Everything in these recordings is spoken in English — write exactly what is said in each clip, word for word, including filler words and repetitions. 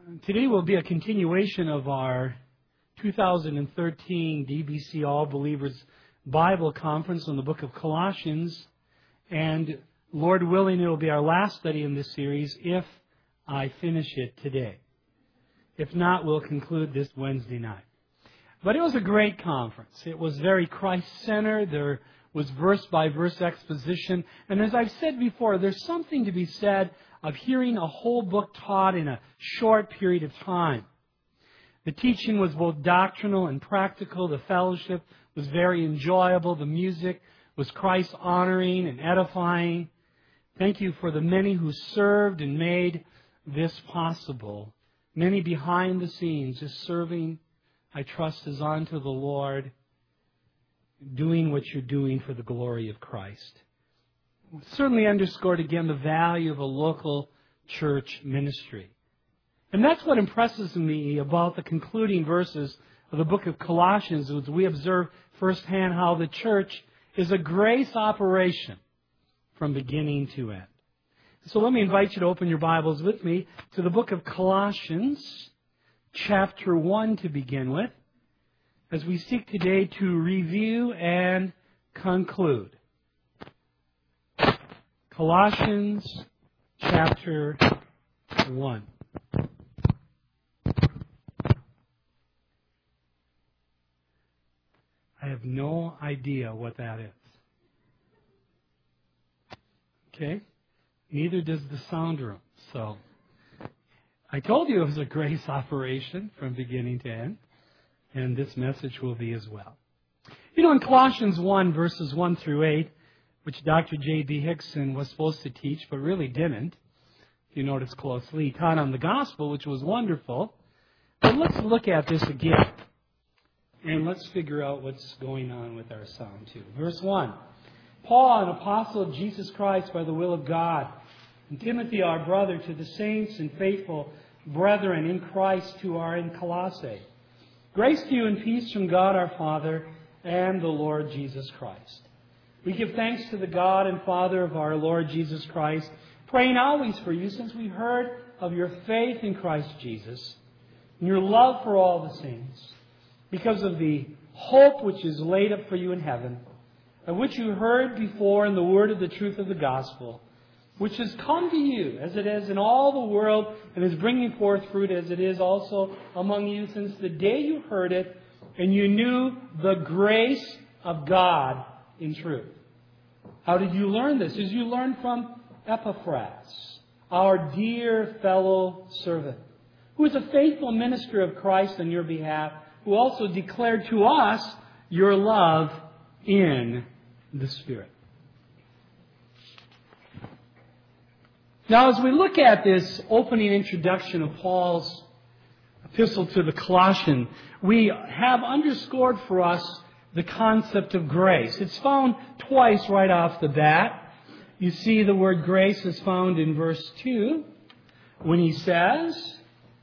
Today will be a continuation of our two thousand thirteen D B C All Believers Bible Conference on the book of Colossians. And Lord willing, it will be our last study in this series if I finish it today. If not, we'll conclude this Wednesday night. But it was a great conference. It was very Christ-centered. There was verse-by-verse exposition. And as I've said before, there's something to be said of hearing a whole book taught in a short period of time. The teaching was both doctrinal and practical. The fellowship was very enjoyable. The music was Christ-honoring and edifying. Thank you for the many who served and made this possible. Many behind the scenes, just serving, I trust, is unto the Lord, doing what you're doing for the glory of Christ. Certainly underscored again the value of a local church ministry. And that's what impresses me about the concluding verses of the book of Colossians, as we observe firsthand how the church is a grace operation from beginning to end. So let me invite you to open your Bibles with me to the book of Colossians, chapter one to begin with, as we seek today to review and conclude. Colossians chapter one. I have no idea what that is. Okay? Neither does the sound room. So, I told you it was a grace operation from beginning to end. And this message will be as well. You know, in Colossians one, verses one through eight, which Doctor J B Hickson was supposed to teach, but really didn't, if you notice closely, he taught on the gospel, which was wonderful. But let's look at this again. And let's figure out what's going on with our sound too. Verse one. Paul, an apostle of Jesus Christ by the will of God, and Timothy, our brother, to the saints and faithful brethren in Christ who are in Colossae. Grace to you and peace from God our Father and the Lord Jesus Christ. We give thanks to the God and Father of our Lord Jesus Christ, praying always for you, since we heard of your faith in Christ Jesus and your love for all the saints, because of the hope which is laid up for you in heaven, of which you heard before in the word of the truth of the gospel, which has come to you as it is in all the world and is bringing forth fruit as it is also among you since the day you heard it and you knew the grace of God in truth. How did you learn this? As you learned from Epaphras, our dear fellow servant, who is a faithful minister of Christ on your behalf, who also declared to us your love in the Spirit. Now, as we look at this opening introduction of Paul's epistle to the Colossians, we have underscored for us the concept of grace. It's found twice right off the bat. You see the word grace is found in verse two when he says,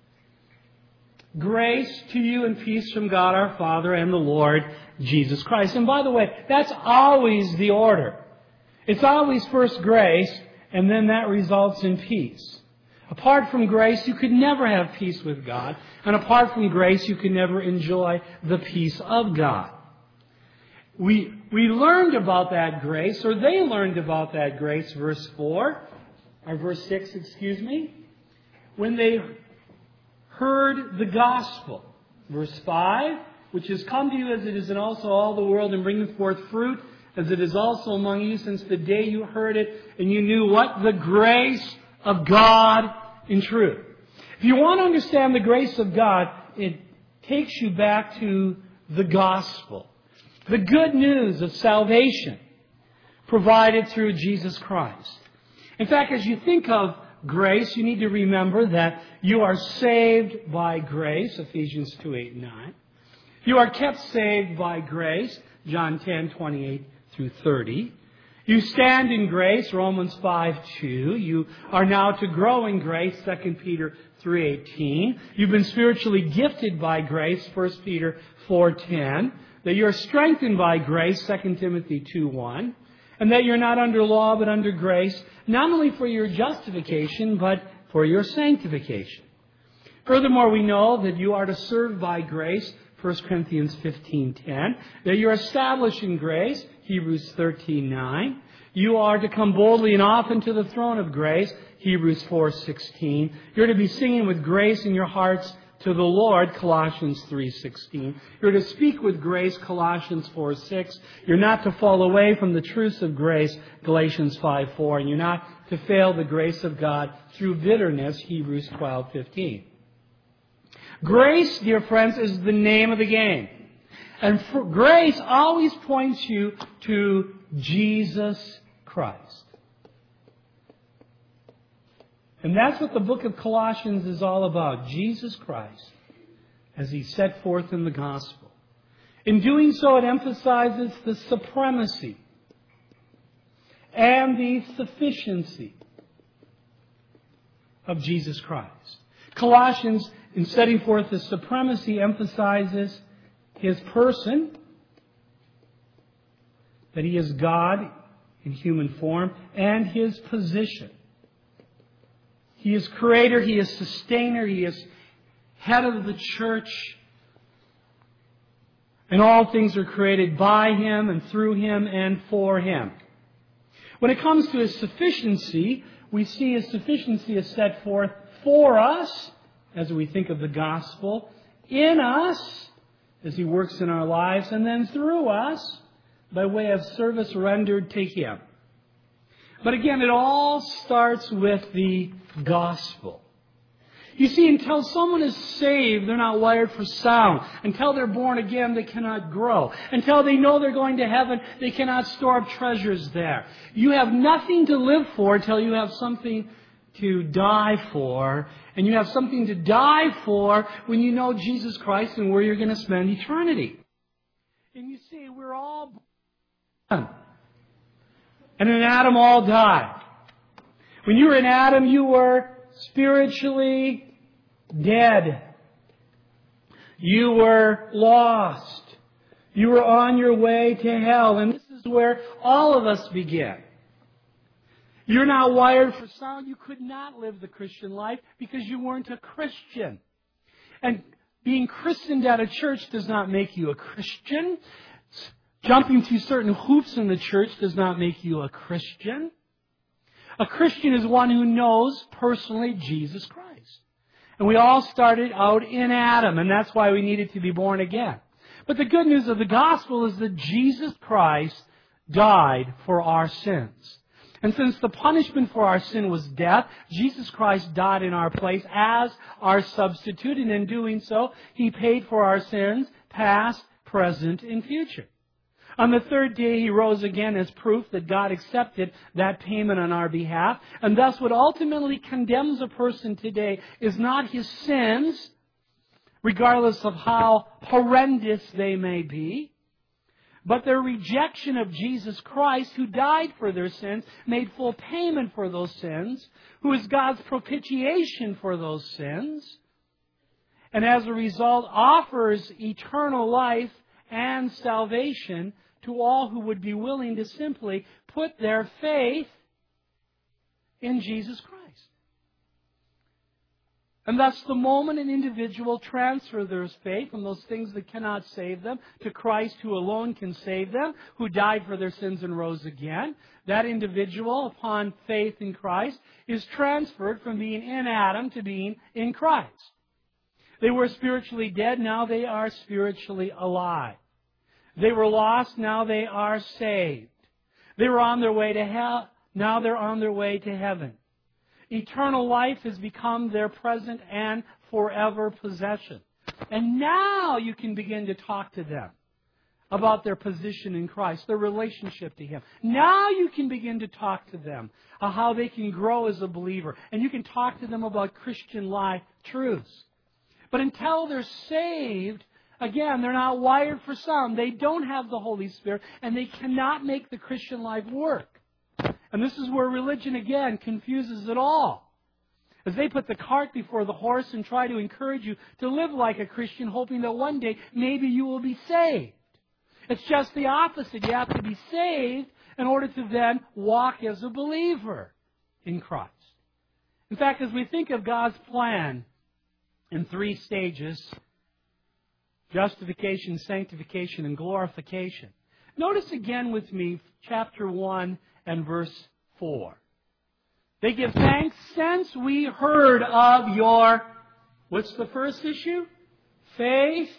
grace to you and peace from God our Father and the Lord Jesus Christ. And by the way, that's always the order. It's always first grace, and then that results in peace. Apart from grace, you could never have peace with God. And apart from grace, you can never enjoy the peace of God. We, we learned about that grace, or they learned about that grace, verse four, or verse six, excuse me, when they heard the gospel. Verse five, which has come to you as it is in also all the world and bringing forth fruit as it is also among you since the day you heard it and you knew what? The grace of God in truth. If you want to understand the grace of God, it takes you back to the gospel. The good news of salvation provided through Jesus Christ. In fact, as you think of grace, you need to remember that you are saved by grace, Ephesians two, eight, and nine. You are kept saved by grace, John ten, twenty-eight through thirty. You stand in grace, Romans five, two. You are now to grow in grace, Second Peter three, eighteen. You've been spiritually gifted by grace, First Peter four, ten. That you're strengthened by grace, Second Timothy two, one. And that you're not under law but under grace, not only for your justification but for your sanctification. Furthermore, we know that you are to serve by grace, First Corinthians fifteen ten. That you're established in grace, Hebrews thirteen nine. You are to come boldly and often to the throne of grace, Hebrews four sixteen. You're to be singing with grace in your hearts to the Lord, Colossians three sixteen. You're to speak with grace, Colossians four six. You're not to fall away from the truths of grace, Galatians five four. And you're not to fail the grace of God through bitterness, Hebrews twelve fifteen. Grace, dear friends, is the name of the game. And for grace always points you to Jesus Christ. And that's what the book of Colossians is all about. Jesus Christ, as He set forth in the gospel. In doing so, it emphasizes the supremacy and the sufficiency of Jesus Christ. Colossians, in setting forth the supremacy, emphasizes His person, that He is God in human form, and His position. He is creator, He is sustainer, He is head of the church. And all things are created by Him and through Him and for Him. When it comes to His sufficiency, we see His sufficiency is set forth for us, as we think of the gospel, in us, as He works in our lives, and then through us, by way of service rendered to Him. But again, it all starts with the gospel. You see, until someone is saved, they're not wired for sound. Until they're born again, they cannot grow. Until they know they're going to heaven, they cannot store up treasures there. You have nothing to live for until you have something to die for. And you have something to die for when you know Jesus Christ and where you're going to spend eternity. And you see, we're all born. And in Adam all died. When you were in Adam, you were spiritually dead. You were lost. You were on your way to hell. And this is where all of us begin. You're not wired for sound. You could not live the Christian life because you weren't a Christian. And being christened at a church does not make you a Christian. Jumping through certain hoops in the church does not make you a Christian. A Christian is one who knows personally Jesus Christ. And we all started out in Adam, and that's why we needed to be born again. But the good news of the gospel is that Jesus Christ died for our sins. And since the punishment for our sin was death, Jesus Christ died in our place as our substitute. And in doing so, He paid for our sins, past, present, and future. On the third day, He rose again as proof that God accepted that payment on our behalf. And thus what ultimately condemns a person today is not his sins, regardless of how horrendous they may be, but their rejection of Jesus Christ, who died for their sins, made full payment for those sins, who is God's propitiation for those sins, and as a result offers eternal life and salvation to all who would be willing to simply put their faith in Jesus Christ. And thus, the moment an individual transfers their faith from those things that cannot save them to Christ, who alone can save them, who died for their sins and rose again, that individual, upon faith in Christ, is transferred from being in Adam to being in Christ. They were spiritually dead, now they are spiritually alive. They were lost, now they are saved. They were on their way to hell, now they're on their way to heaven. Eternal life has become their present and forever possession. And now you can begin to talk to them about their position in Christ, their relationship to Him. Now you can begin to talk to them about how they can grow as a believer. And you can talk to them about Christian life truths. But until they're saved, again, they're not wired for sound. They don't have the Holy Spirit, and they cannot make the Christian life work. And this is where religion, again, confuses it all. As they put the cart before the horse and try to encourage you to live like a Christian, hoping that one day maybe you will be saved. It's just the opposite. You have to be saved in order to then walk as a believer in Christ. In fact, as we think of God's plan in three stages: justification, sanctification, and glorification. Notice again with me chapter one and verse four. They give thanks since we heard of your, what's the first issue? Faith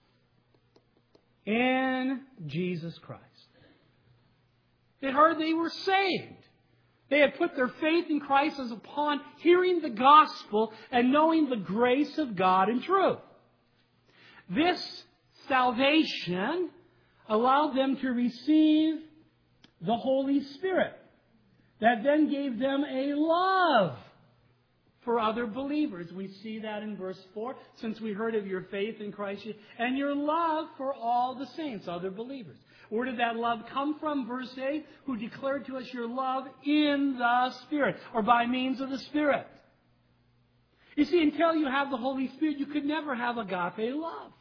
in Jesus Christ. They heard they were saved. They had put their faith in Christ as upon hearing the gospel and knowing the grace of God in truth. This salvation allowed them to receive the Holy Spirit, that then gave them a love for other believers. We see that in verse four, since we heard of your faith in Christ and your love for all the saints, other believers. Where did that love come from? Verse eight, who declared to us your love in the Spirit, or by means of the Spirit. You see, until you have the Holy Spirit, you could never have agape love.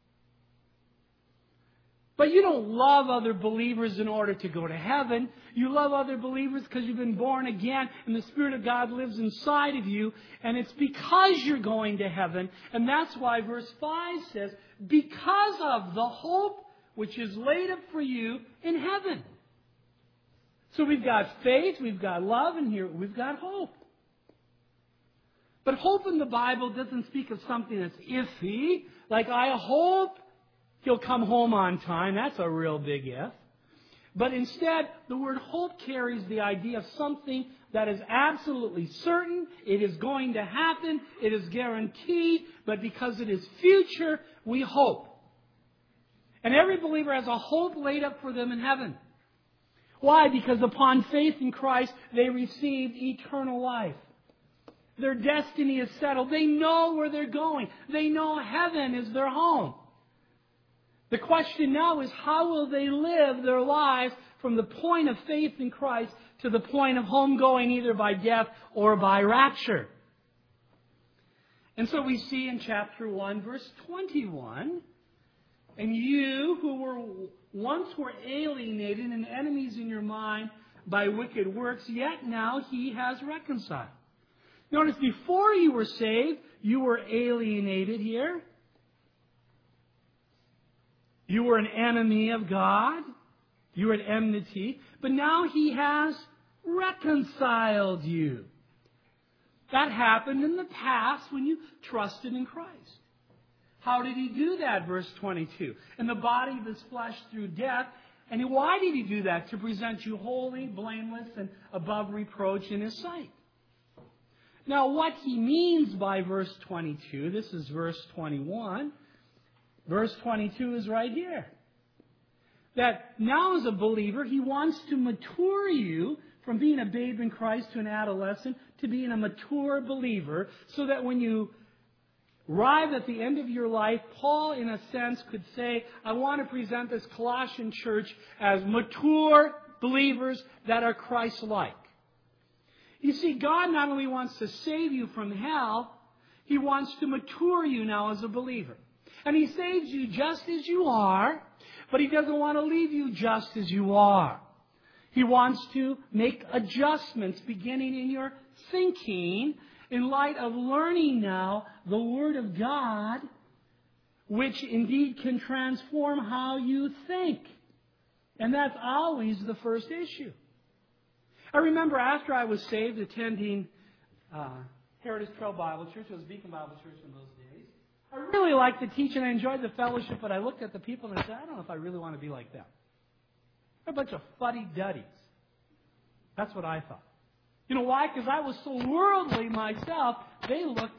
But you don't love other believers in order to go to heaven. You love other believers because you've been born again and the Spirit of God lives inside of you. And it's because you're going to heaven. And that's why verse five says, because of the hope which is laid up for you in heaven. So we've got faith, we've got love, and here we've got hope. But hope in the Bible doesn't speak of something that's iffy, like I hope he'll come home on time. That's a real big if. But instead, the word hope carries the idea of something that is absolutely certain. It is going to happen. It is guaranteed. But because it is future, we hope. And every believer has a hope laid up for them in heaven. Why? Because upon faith in Christ, they received eternal life. Their destiny is settled. They know where they're going. They know heaven is their home. The question now is, how will they live their lives from the point of faith in Christ to the point of homegoing, either by death or by rapture? And so we see in chapter one, verse twenty-one, and you who were once were alienated and enemies in your mind by wicked works, yet now he has reconciled. Notice, before you were saved, you were alienated here. You were an enemy of God. You were at enmity. But now he has reconciled you. That happened in the past when you trusted in Christ. How did he do that? Verse twenty-two. In the body of his flesh through death. And why did he do that? To present you holy, blameless, and above reproach in his sight. Now, what he means by verse twenty-two, this is verse twenty-one. Verse twenty-two is right here. That now as a believer, he wants to mature you from being a babe in Christ to an adolescent to being a mature believer, so that when you arrive at the end of your life, Paul, in a sense, could say, I want to present this Colossian church as mature believers that are Christ-like. You see, God not only wants to save you from hell, he wants to mature you now as a believer. And he saves you just as you are, but he doesn't want to leave you just as you are. He wants to make adjustments beginning in your thinking in light of learning now the Word of God, which indeed can transform how you think. And that's always the first issue. I remember after I was saved attending uh, Heritage Trail Bible Church, it was Beacon Bible Church in those days. I really liked the teaching. I enjoyed the fellowship, but I looked at the people and I said, I don't know if I really want to be like them. They're a bunch of fuddy-duddies. That's what I thought. You know why? Because I was so worldly myself, they looked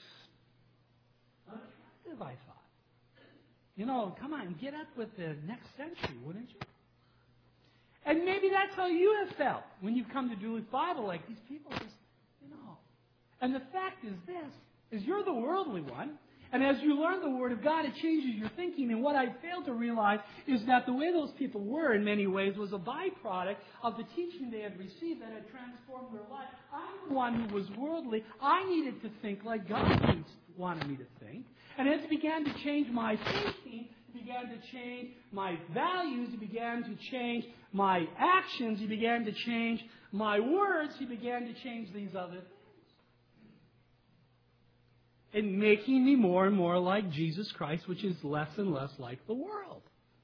unattractive, I thought. You know, come on, get up with the next century, wouldn't you? And maybe that's how you have felt when you've come to Duluth Bible, like these people just, you know. And the fact is this, is you're the worldly one. And as you learn the Word of God, it changes your thinking. And what I failed to realize is that the way those people were, in many ways, was a byproduct of the teaching they had received that had transformed their life. I'm the one who was worldly. I needed to think like God wanted me to think. And it began to change my thinking. It began to change my values. It began to change my actions. It began to change my words. He began to change these other things. and making me more and more like Jesus Christ, which is less and less like the world.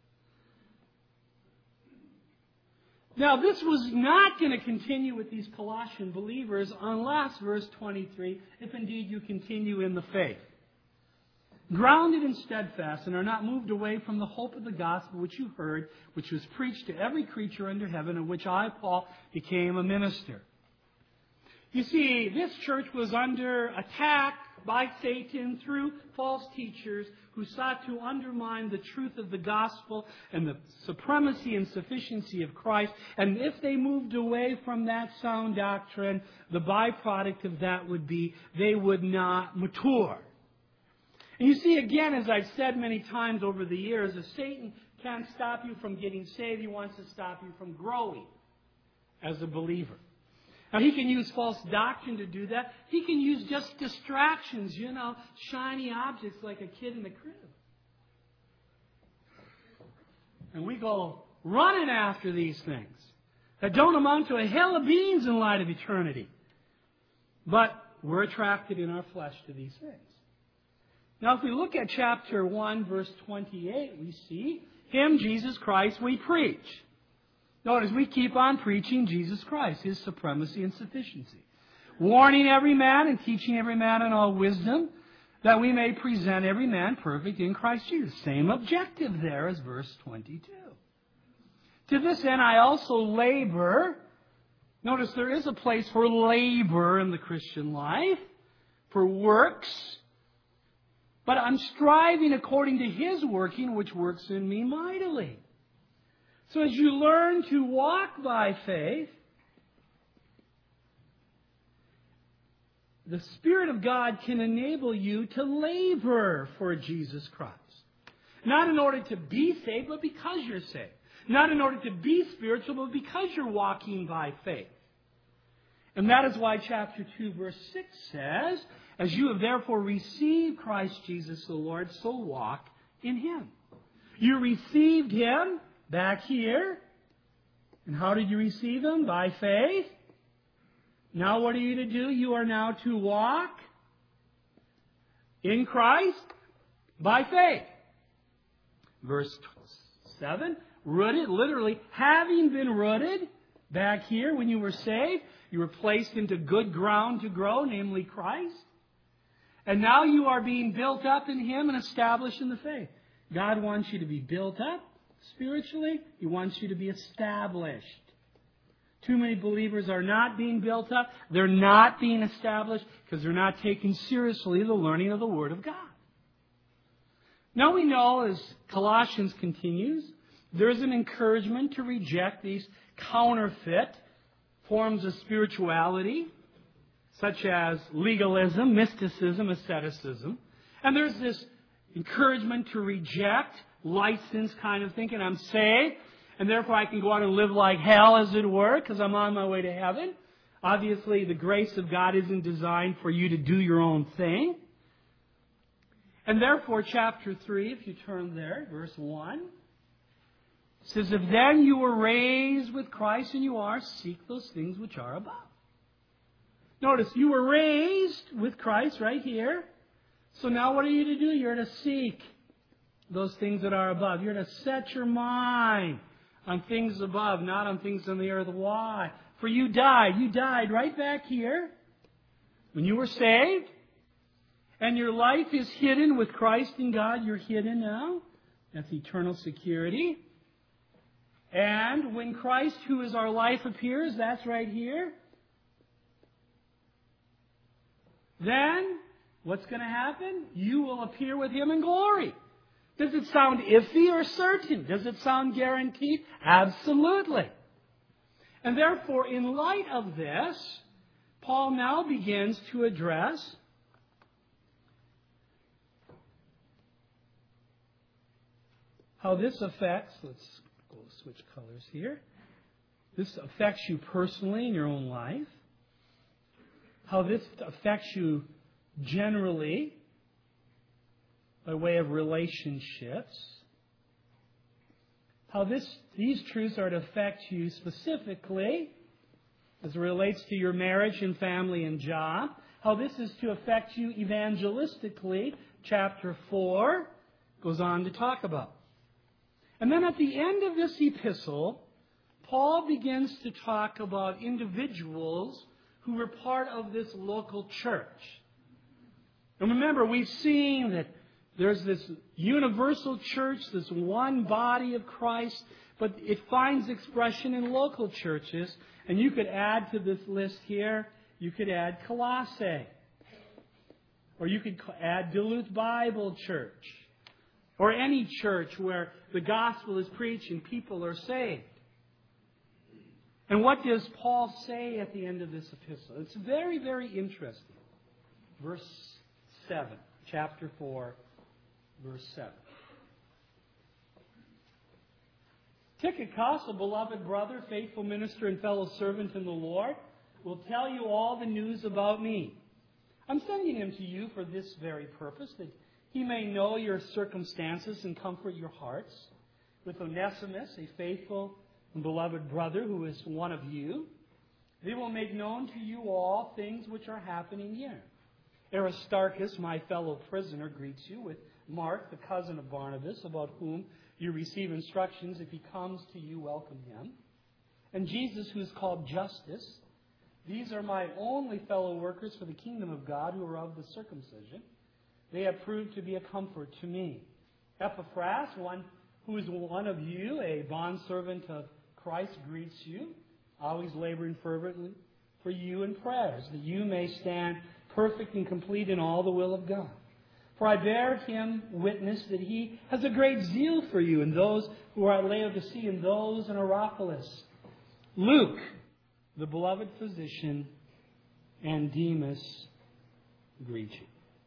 Now, this was not going to continue with these Colossian believers unless, verse twenty-three, if indeed you continue in the faith, grounded and steadfast, and are not moved away from the hope of the gospel which you heard, which was preached to every creature under heaven, of which I, Paul, became a minister. You see, this church was under attack by Satan through false teachers who sought to undermine the truth of the gospel and the supremacy and sufficiency of Christ. And if they moved away from that sound doctrine, the byproduct of that would be they would not mature. And you see, again, as I've said many times over the years, if Satan can't stop you from getting saved, he wants to stop you from growing as a believer. Now, he can use false doctrine to do that. He can use just distractions, you know, shiny objects like a kid in the crib. And we go running after these things that don't amount to a hill of beans in light of eternity. But we're attracted in our flesh to these things. Now, if we look at chapter one, verse twenty-eight, we see, Him, Jesus Christ, we preach. Notice, we keep on preaching Jesus Christ, His supremacy and sufficiency. Warning every man and teaching every man in all wisdom, that we may present every man perfect in Christ Jesus. Same objective there as verse twenty-two. To this end I also labor. Notice there is a place for labor in the Christian life, for works. But I'm striving according to His working, which works in me mightily. So as you learn to walk by faith, the Spirit of God can enable you to labor for Jesus Christ. Not in order to be saved, but because you're saved. Not in order to be spiritual, but because you're walking by faith. And that is why chapter two, verse six says, as you have therefore received Christ Jesus the Lord, so walk in Him. You received Him back here. And how did you receive Him? By faith. Now what are you to do? You are now to walk in Christ by faith. Verse seven, rooted, literally, having been rooted back here when you were saved, you were placed into good ground to grow, namely Christ. And now you are being built up in Him and established in the faith. God wants you to be built up spiritually. He wants you to be established. Too many believers are not being built up. They're not being established because they're not taking seriously the learning of the Word of God. Now we know, as Colossians continues, there's an encouragement to reject these counterfeit forms of spirituality, such as legalism, mysticism, asceticism. And there's this encouragement to reject license kind of thinking. I'm saved, and therefore I can go out and live like hell, as it were, because I'm on my way to heaven. Obviously, the grace of God isn't designed for you to do your own thing. And therefore, chapter three, if you turn there, verse one, says, if then you were raised with Christ, and you are, seek those things which are above. Notice, you were raised with Christ right here. So now what are you to do? You're to seek those things that are above. You're to set your mind on things above, not on things on the earth. Why? For you died. You died right back here when you were saved. And your life is hidden with Christ in God. You're hidden now. That's eternal security. And when Christ, who is our life, appears, that's right here. Then, what's going to happen? You will appear with Him in glory. Does it sound iffy or certain? Does it sound guaranteed? Absolutely. And therefore, in light of this, Paul now begins to address how this affects, let's go switch colors here. This affects you personally in your own life. How this affects you generally by way of relationships. How this these truths are to affect you specifically as it relates to your marriage and family and job. how this is to affect you evangelistically, chapter four goes on to talk about. And then at the end of this epistle, Paul begins to talk about individuals who were part of this local church. And remember, we've seen that there's this universal church, this one body of Christ, but it finds expression in local churches. And you could add to this list here, you could add Colossae. Or you could add Duluth Bible Church. Or any church where the gospel is preached and people are saved. And what does Paul say at the end of this epistle? It's very, very interesting. Verse seven, chapter four, verse seven. Tychicus, a beloved brother, faithful minister, and fellow servant in the Lord, will tell you all the news about me. I'm sending him to you for this very purpose, that he may know your circumstances and comfort your hearts. With Onesimus, a faithful and beloved brother who is one of you, they will make known to you all things which are happening here. Aristarchus, my fellow prisoner, greets you, with Mark, the cousin of Barnabas, about whom you receive instructions. If he comes to you, welcome him. And Jesus, who is called Justus. These are my only fellow workers for the kingdom of God, who are of the circumcision. They have proved to be a comfort to me. Epaphras, one who is one of you, a bondservant of Christ, greets you, always laboring fervently for you in prayers, that you may stand perfect and complete in all the will of God. For I bear him witness that he has a great zeal for you, and those who are at Laodicea, and those in Hierapolis. Luke, the beloved physician, and Demas greet you.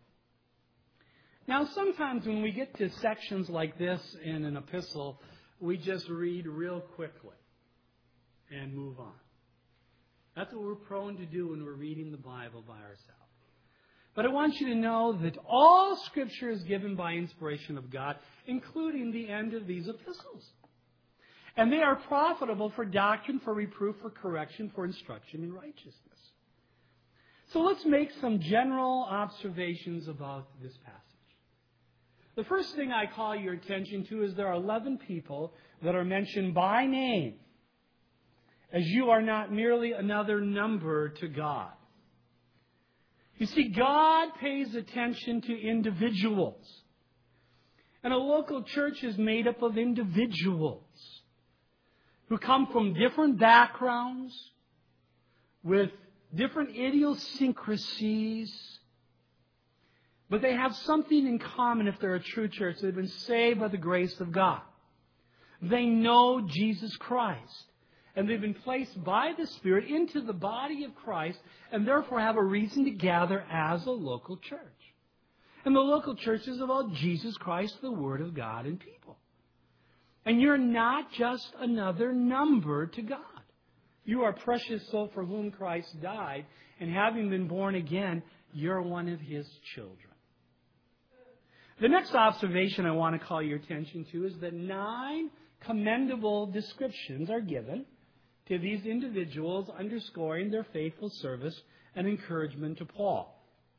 Now, sometimes when we get to sections like this in an epistle, we just read real quickly and move on. That's what we're prone to do when we're reading the Bible by ourselves. But I want you to know that all Scripture is given by inspiration of God, including the end of these epistles. And they are profitable for doctrine, for reproof, for correction, for instruction in righteousness. So let's make some general observations about this passage. The first thing I call your attention to is there are eleven people that are mentioned by name, as you are not merely another number to God. You see, God pays attention to individuals. And a local church is made up of individuals who come from different backgrounds, with different idiosyncrasies, but they have something in common if they're a true church. They've been saved by the grace of God. They know Jesus Christ. And they've been placed by the Spirit into the body of Christ, and therefore have a reason to gather as a local church. And the local church is about Jesus Christ, the Word of God, and people. And you're not just another number to God. You are a precious soul for whom Christ died, and having been born again, you're one of His children. The next observation I want to call your attention to is that nine commendable descriptions are given to these individuals, underscoring their faithful service and encouragement to Paul.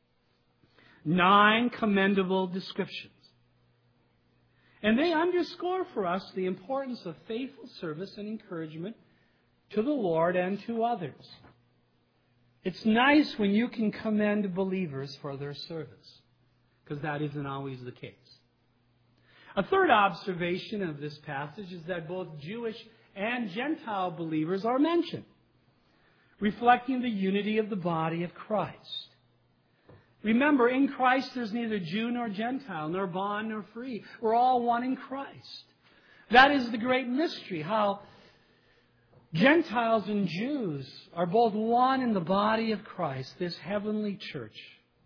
Nine commendable descriptions. And they underscore for us the importance of faithful service and encouragement to the Lord and to others. It's nice when you can commend believers for their service, because that isn't always the case. A third observation of this passage is that both Jewish and Gentile believers are mentioned, reflecting the unity of the body of Christ. Remember, in Christ there's neither Jew nor Gentile, nor bond nor free. We're all one in Christ. That is the great mystery, how Gentiles and Jews are both one in the body of Christ, this heavenly church.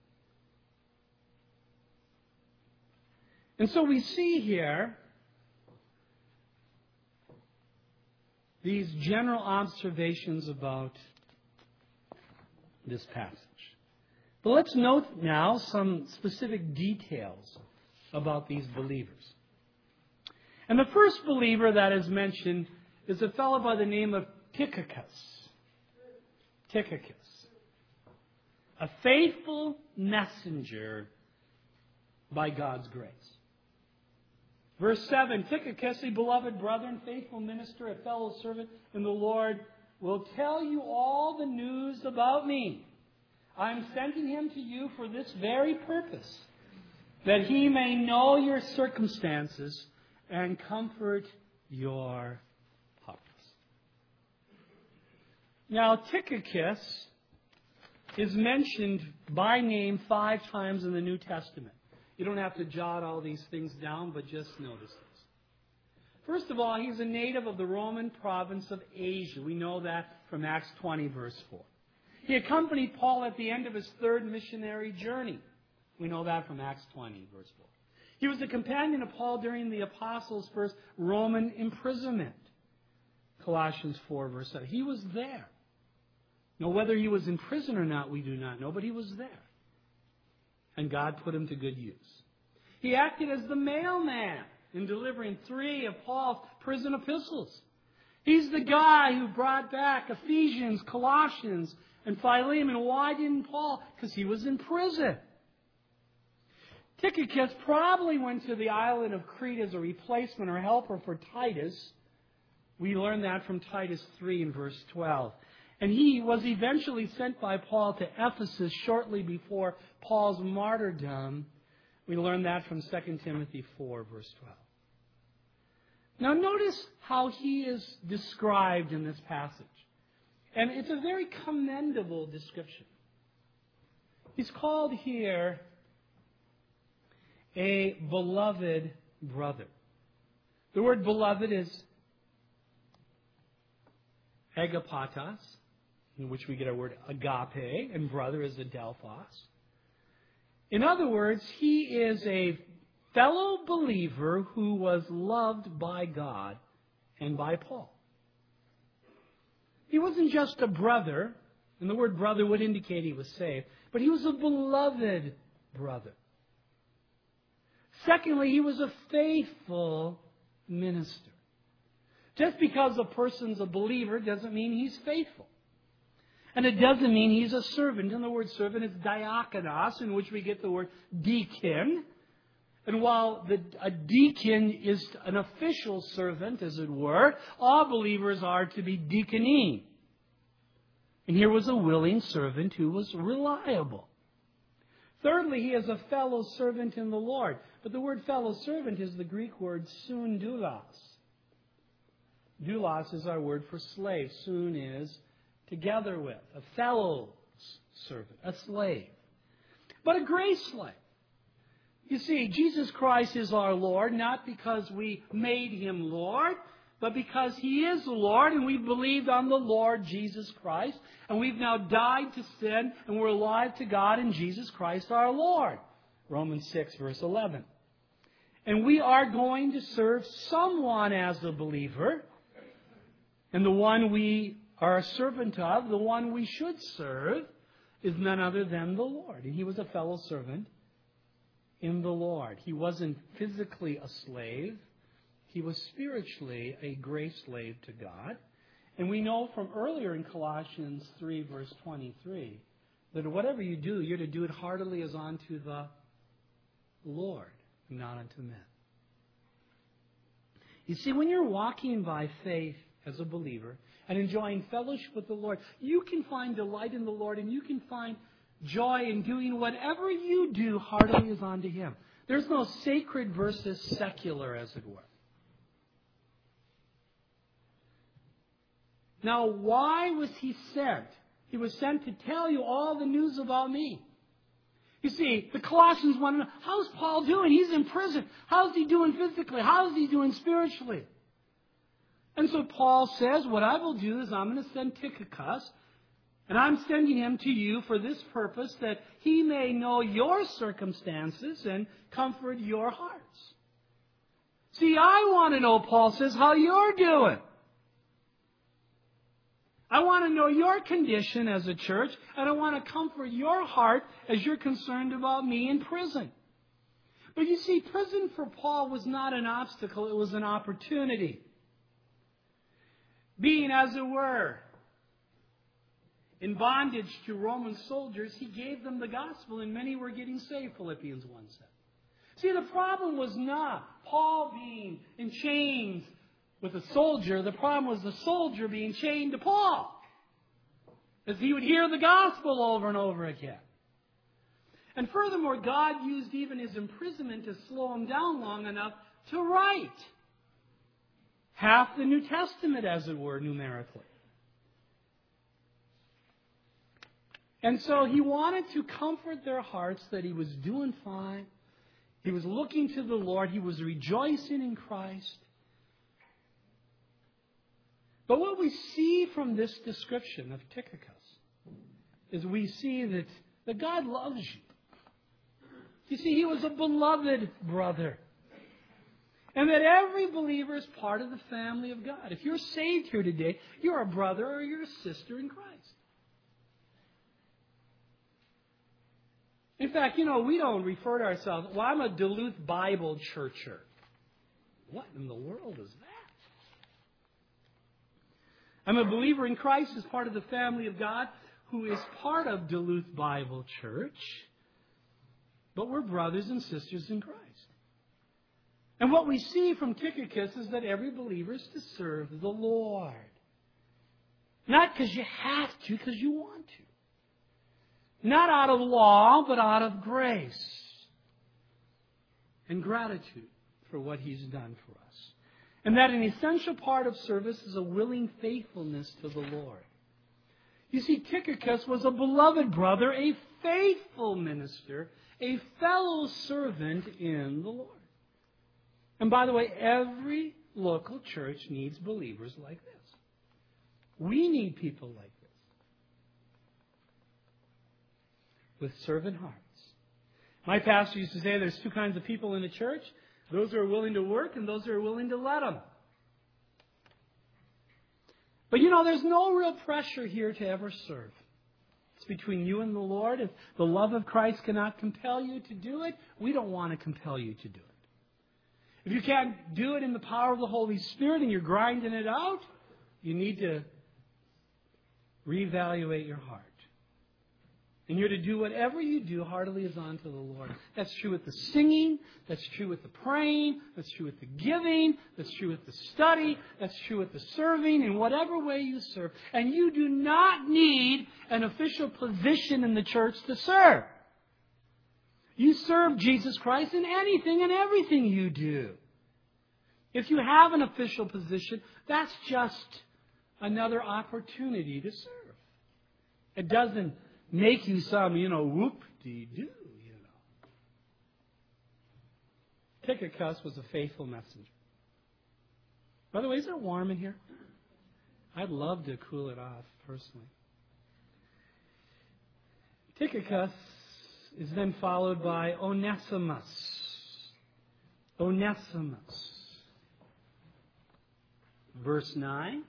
And so we see here these general observations about this passage. But let's note now some specific details about these believers. And the first believer that is mentioned is a fellow by the name of Tychicus. Tychicus. a faithful messenger by God's grace. Verse seven, Tychicus, a beloved brother and faithful minister, a fellow servant in the Lord, will tell you all the news about me. I am sending him to you for this very purpose, that he may know your circumstances and comfort your hearts. Now, Tychicus is mentioned by name five times in the New Testament. You don't have to jot all these things down, but just notice this. First of all, he's a native of the Roman province of Asia. We know that from Acts twenty, verse four. He accompanied Paul at the end of his third missionary journey. We know that from Acts twenty, verse four. He was a companion of Paul during the apostles' first Roman imprisonment. Colossians four, verse seven. He was there. Now, whether he was in prison or not, we do not know, but he was there. And God put him to good use. He acted as the mailman in delivering three of Paul's prison epistles. He's the guy who brought back Ephesians, Colossians, and Philemon. Why didn't Paul? Because he was in prison. Tychicus probably went to the island of Crete as a replacement or helper for Titus. We learn that from Titus three and verse twelve. And he was eventually sent by Paul to Ephesus shortly before Paul's martyrdom. We learn that from Second Timothy four, verse twelve. Now notice how he is described in this passage. And it's a very commendable description. He's called here a beloved brother. The word beloved is agapatos, in which we get our word agape, and brother is adelphos. In other words, he is a fellow believer who was loved by God and by Paul. He wasn't just a brother, and the word brother would indicate he was saved, but he was a beloved brother. Secondly, he was a faithful minister. Just because a person's a believer doesn't mean he's faithful. And it doesn't mean he's a servant. And the word servant is diakonos, in which we get the word deacon. And while the, a deacon is an official servant, as it were, all believers are to be deaconine. And here was a willing servant who was reliable. Thirdly, he is a fellow servant in the Lord. But the word fellow servant is the Greek word sundulos. Doulos is our word for slave. Sun is together with, a fellow servant, a slave. But a grace slave. You see, Jesus Christ is our Lord, not because we made Him Lord, but because He is the Lord, and we've believed on the Lord Jesus Christ, and we've now died to sin, and we're alive to God in Jesus Christ our Lord. Romans six, verse eleven. And we are going to serve someone as a believer, and the one we are a servant of, the one we should serve, is none other than the Lord. And he was a fellow servant in the Lord. He wasn't physically a slave. He was spiritually a grace slave to God. And we know from earlier in Colossians three, verse twenty-three, that whatever you do, you're to do it heartily as unto the Lord, not unto men. You see, when you're walking by faith as a believer and enjoying fellowship with the Lord, you can find delight in the Lord, and you can find joy in doing whatever you do heartily as unto Him. There's no sacred versus secular, as it were. Now, why was He sent? He was sent to tell you all the news about me. You see, the Colossians want to know, how's Paul doing? He's in prison. How's he doing physically? How's he doing spiritually? And so Paul says, what I will do is I'm going to send Tychicus, and I'm sending him to you for this purpose, that he may know your circumstances and comfort your hearts. See, I want to know, Paul says, how you're doing. I want to know your condition as a church, and I want to comfort your heart as you're concerned about me in prison. But you see, prison for Paul was not an obstacle, it was an opportunity. Being, as it were, in bondage to Roman soldiers, he gave them the gospel, and many were getting saved, Philippians one said. See, the problem was not Paul being in chains with a soldier. The problem was the soldier being chained to Paul, as he would hear the gospel over and over again. And furthermore, God used even his imprisonment to slow him down long enough to write half the New Testament, as it were, numerically. And so he wanted to comfort their hearts that he was doing fine. He was looking to the Lord. He was rejoicing in Christ. But what we see from this description of Tychicus is we see that, that God loves you. You see, he was a beloved brother. And that every believer is part of the family of God. If you're saved here today, you're a brother or you're a sister in Christ. In fact, you know, we don't refer to ourselves, well, I'm a Duluth Bible churcher. What in the world is that? I'm a believer in Christ as part of the family of God who is part of Duluth Bible Church. But we're brothers and sisters in Christ. And what we see from Tychicus is that every believer is to serve the Lord. Not because you have to, because you want to. Not out of law, but out of grace and gratitude for what He's done for us. And that an essential part of service is a willing faithfulness to the Lord. You see, Tychicus was a beloved brother, a faithful minister, a fellow servant in the Lord. And by the way, every local church needs believers like this. We need people like this. With servant hearts. My pastor used to say there's two kinds of people in the church. Those who are willing to work and those who are willing to let them. But you know, there's no real pressure here to ever serve. It's between you and the Lord. If the love of Christ cannot compel you to do it, we don't want to compel you to do it. If you can't do it in the power of the Holy Spirit and you're grinding it out, you need to reevaluate your heart. And you're to do whatever you do heartily as unto the Lord. That's true with the singing. That's true with the praying. That's true with the giving. That's true with the study. That's true with the serving in whatever way you serve. And you do not need an official position in the church to serve. You serve Jesus Christ in anything and everything you do. If you have an official position, that's just another opportunity to serve. It doesn't make you some, you know, whoop-de-doo, you know. Tychicus was a faithful messenger. By the way, is it warm in here? I'd love to cool it off, personally. Tychicus is then followed by Onesimus. Onesimus. Verse nine.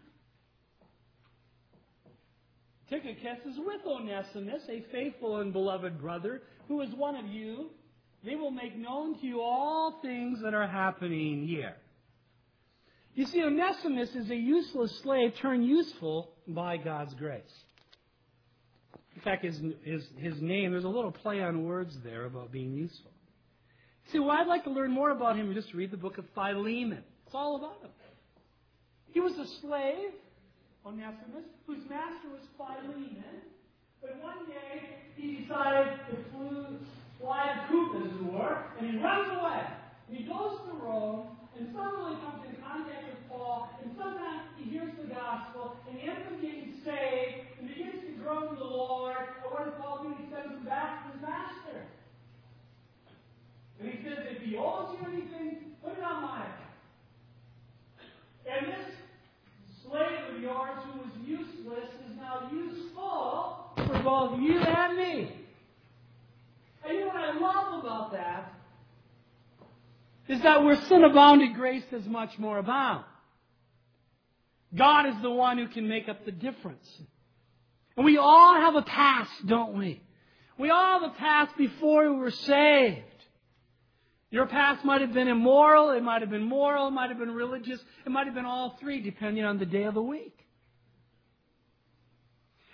Tychicus is with Onesimus, a faithful and beloved brother, who is one of you. They will make known to you all things that are happening here. You see, Onesimus is a useless slave turned useful by God's grace. In fact, his, his, his name, there's a little play on words there about being useful. See, well, I'd like to learn more about him. Just read the book of Philemon. It's all about him. He was a slave, Onesimus, whose master was Philemon. But one day, he decided to fly the coop, as it were, and he runs away. And he goes to Rome, and suddenly comes in contact with Paul, and sometimes he hears the gospel, and he ends up getting saved, and begins to grow in the Lord. And what does Paul do? He sends him back to his master. And he says, if he owes you anything, put it on my account. And this slave of yours who was useless is now useful for both you and me. And you know what I love about that is that where sin abounded, grace does much more abound. God is the one who can make up the difference. And we all have a past, don't we? We all have a past before we were saved. Your past might have been immoral, it might have been moral, it might have been religious, it might have been all three, depending on the day of the week.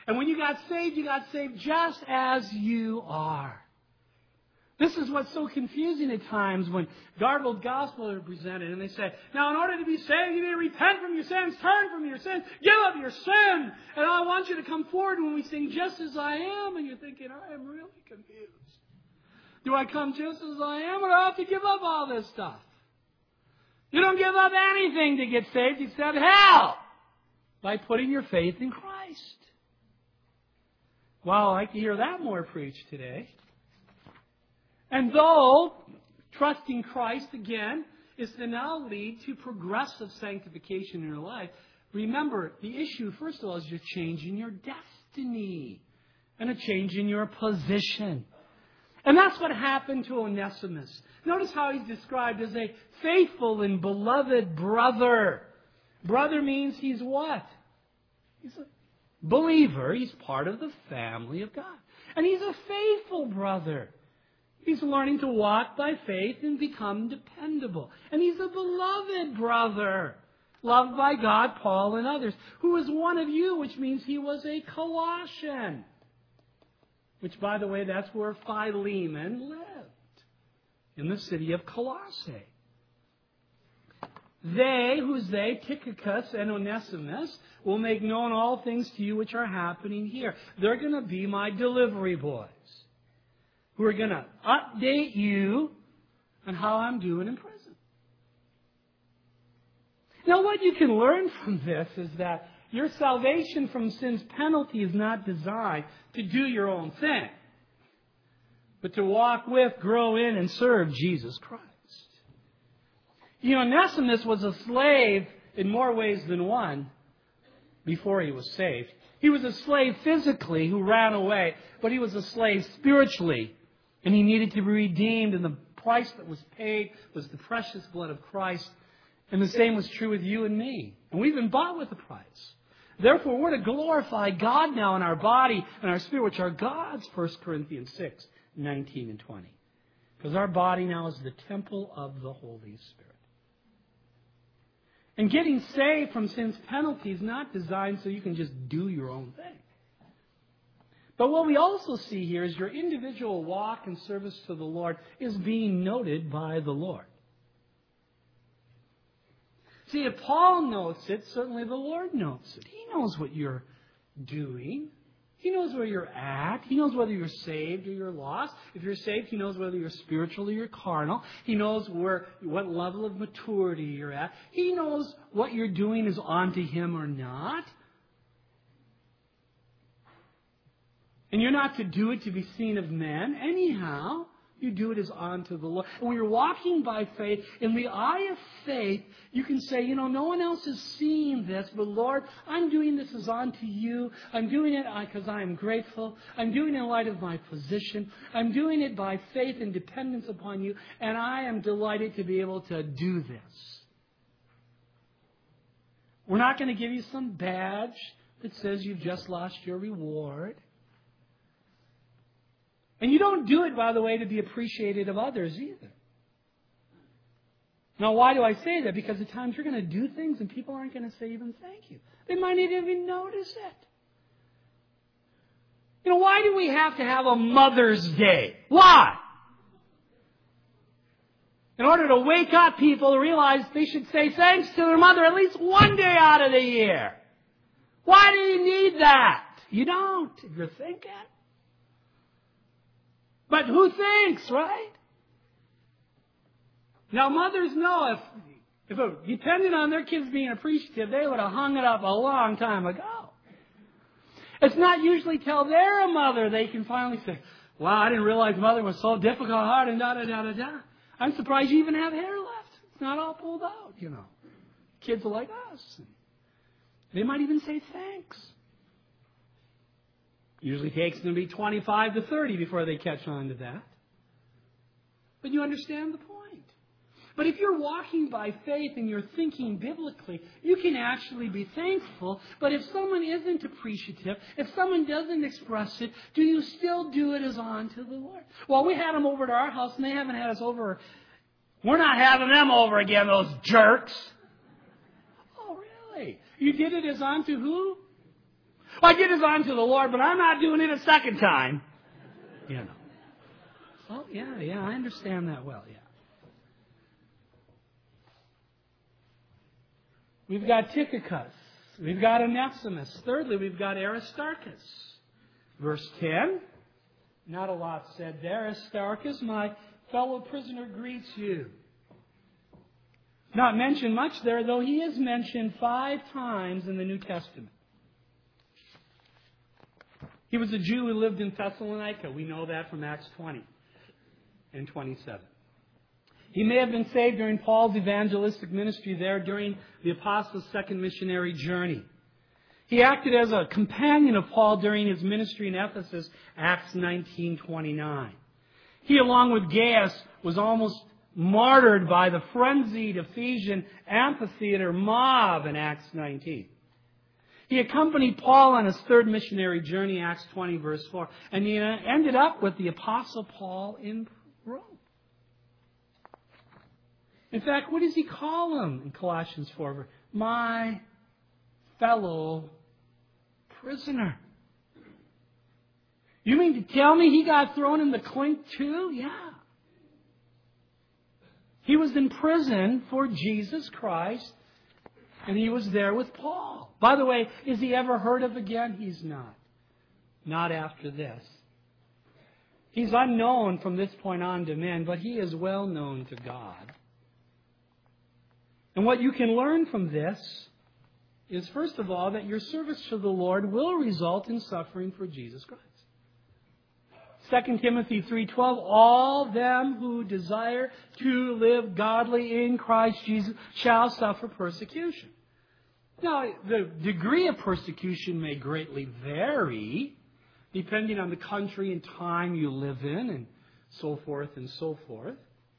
And when you got saved, you got saved just as you are. This is what's so confusing at times when garbled gospel are presented. And they say, now in order to be saved, you need to repent from your sins, turn from your sins, give up your sin. And I want you to come forward when we sing just as I am. And you're thinking, I am really confused. Do I come just as I am, or do I have to give up all this stuff? You don't give up anything to get saved except hell by putting your faith in Christ. Well, I like to hear that more preached today. And though trusting Christ, again, is to now lead to progressive sanctification in your life, remember, the issue, first of all, is a change in your destiny and a change in your position. And that's what happened to Onesimus. Notice how he's described as a faithful and beloved brother. Brother means he's what? He's a believer. He's part of the family of God. And he's a faithful brother. He's learning to walk by faith and become dependable. And he's a beloved brother, loved by God, Paul, and others, who is one of you, which means he was a Colossian. Which, by the way, that's where Philemon lived, in the city of Colossae. They, who's they, Tychicus and Onesimus, will make known all things to you which are happening here. They're going to be my delivery boys, who are going to update you on how I'm doing in prison. Now, what you can learn from this is that your salvation from sin's penalty is not designed to do your own thing, but to walk with, grow in, and serve Jesus Christ. You know, Onesimus was a slave in more ways than one before he was saved. He was a slave physically who ran away, but he was a slave spiritually. And he needed to be redeemed, and the price that was paid was the precious blood of Christ. And the same was true with you and me. And we've been bought with a price. Therefore, we're to glorify God now in our body and our spirit, which are God's, First Corinthians six, nineteen and twenty. Because our body now is the temple of the Holy Spirit. And getting saved from sin's penalty is not designed so you can just do your own thing. But what we also see here is your individual walk and service to the Lord is being noted by the Lord. See, if Paul notes it, certainly the Lord notes it. He knows what you're doing. He knows where you're at. He knows whether you're saved or you're lost. If you're saved, He knows whether you're spiritual or you're carnal. He knows where what level of maturity you're at. He knows what you're doing is onto Him or not. And you're not to do it to be seen of men. Anyhow, you do it as unto the Lord. And when you're walking by faith, in the eye of faith, you can say, you know, no one else is seeing this, but Lord, I'm doing this as unto you. I'm doing it because I am grateful. I'm doing it in light of my position. I'm doing it by faith and dependence upon you. And I am delighted to be able to do this. We're not going to give you some badge that says you've just lost your reward. And you don't do it, by the way, to be appreciated of others either. Now, why do I say that? Because at times you're going to do things and people aren't going to say even thank you. They might not even notice it. You know, why do we have to have a Mother's Day? Why? In order to wake up people to realize they should say thanks to their mother at least one day out of the year. Why do you need that? You don't, if you're thinking. But who thinks, right? Now, mothers know if, if it depended on their kids being appreciative, they would have hung it up a long time ago. It's not usually till they're a mother they can finally say, wow, I didn't realize mother was so difficult, hard, and da-da-da-da-da. I'm surprised you even have hair left. It's not all pulled out, you know. Kids are like us. They might even say thanks. Usually takes them to be twenty-five to thirty before they catch on to that. But you understand the point. But if you're walking by faith and you're thinking biblically, you can actually be thankful. But if someone isn't appreciative, if someone doesn't express it, do you still do it as unto the Lord? Well, we had them over to our house and they haven't had us over. We're not having them over again, those jerks. Oh, really? You did it as unto who? Well, I did this unto the Lord, but I'm not doing it a second time. You know. Oh, yeah, yeah, I understand that well, yeah. We've got Tychicus. We've got Onesimus. Thirdly, we've got Aristarchus. Verse ten. Not a lot said there. Aristarchus, my fellow prisoner, greets you. Not mentioned much there, though he is mentioned five times in the New Testament. He was a Jew who lived in Thessalonica. We know that from Acts twenty and twenty-seven. He may have been saved during Paul's evangelistic ministry there during the apostles' second missionary journey. He acted as a companion of Paul during his ministry in Ephesus, Acts nineteen twenty-nine. He, along with Gaius, was almost martyred by the frenzied Ephesian amphitheater mob in Acts nineteen. He accompanied Paul on his third missionary journey, Acts twenty, verse four, and he ended up with the Apostle Paul in Rome. In fact, what does he call him in Colossians four? My fellow prisoner. You mean to tell me he got thrown in the clink too? Yeah. He was in prison for Jesus Christ, and he was there with Paul. By the way, is he ever heard of again? He's not. Not after this. He's unknown from this point on to men, but he is well known to God. And what you can learn from this is, first of all, that your service to the Lord will result in suffering for Jesus Christ. Second Timothy three twelve, all them who desire to live godly in Christ Jesus shall suffer persecution. Now, the degree of persecution may greatly vary depending on the country and time you live in and so forth and so forth.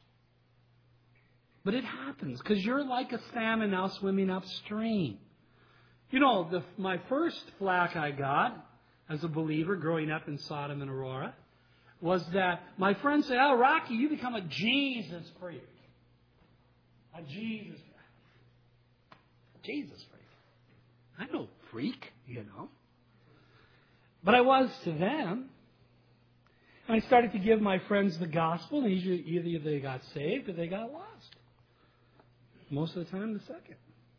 But it happens because you're like a salmon now swimming upstream. You know, the, my first flack I got as a believer growing up in Sodom and Aurora was that my friends said, oh, Rocky, you become a Jesus freak. A Jesus freak. Jesus freak. I'm no freak, you know. But I was to them. And I started to give my friends the gospel, and either they got saved or they got lost. Most of the time, the second.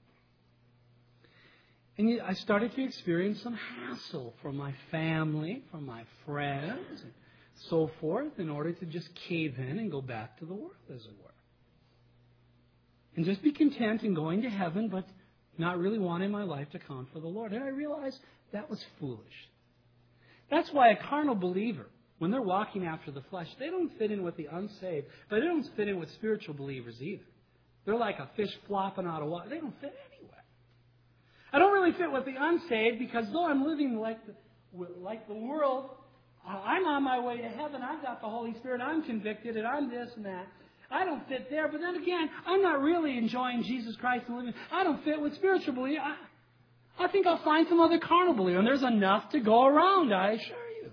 And I started to experience some hassle from my family, from my friends, and so forth, in order to just cave in and go back to the world, as it were. And just be content in going to heaven, but not really wanting my life to count for the Lord. And I realized that was foolish. That's why a carnal believer, when they're walking after the flesh, they don't fit in with the unsaved, but they don't fit in with spiritual believers either. They're like a fish flopping out of water. They don't fit anywhere. I don't really fit with the unsaved because though I'm living like the, like the world, I'm on my way to heaven. I've got the Holy Spirit. I'm convicted and I'm this and that. I don't fit there. But then again, I'm not really enjoying Jesus Christ and living. I don't fit with spiritual believers. I, I think I'll find some other carnal believer. And there's enough to go around, I assure you.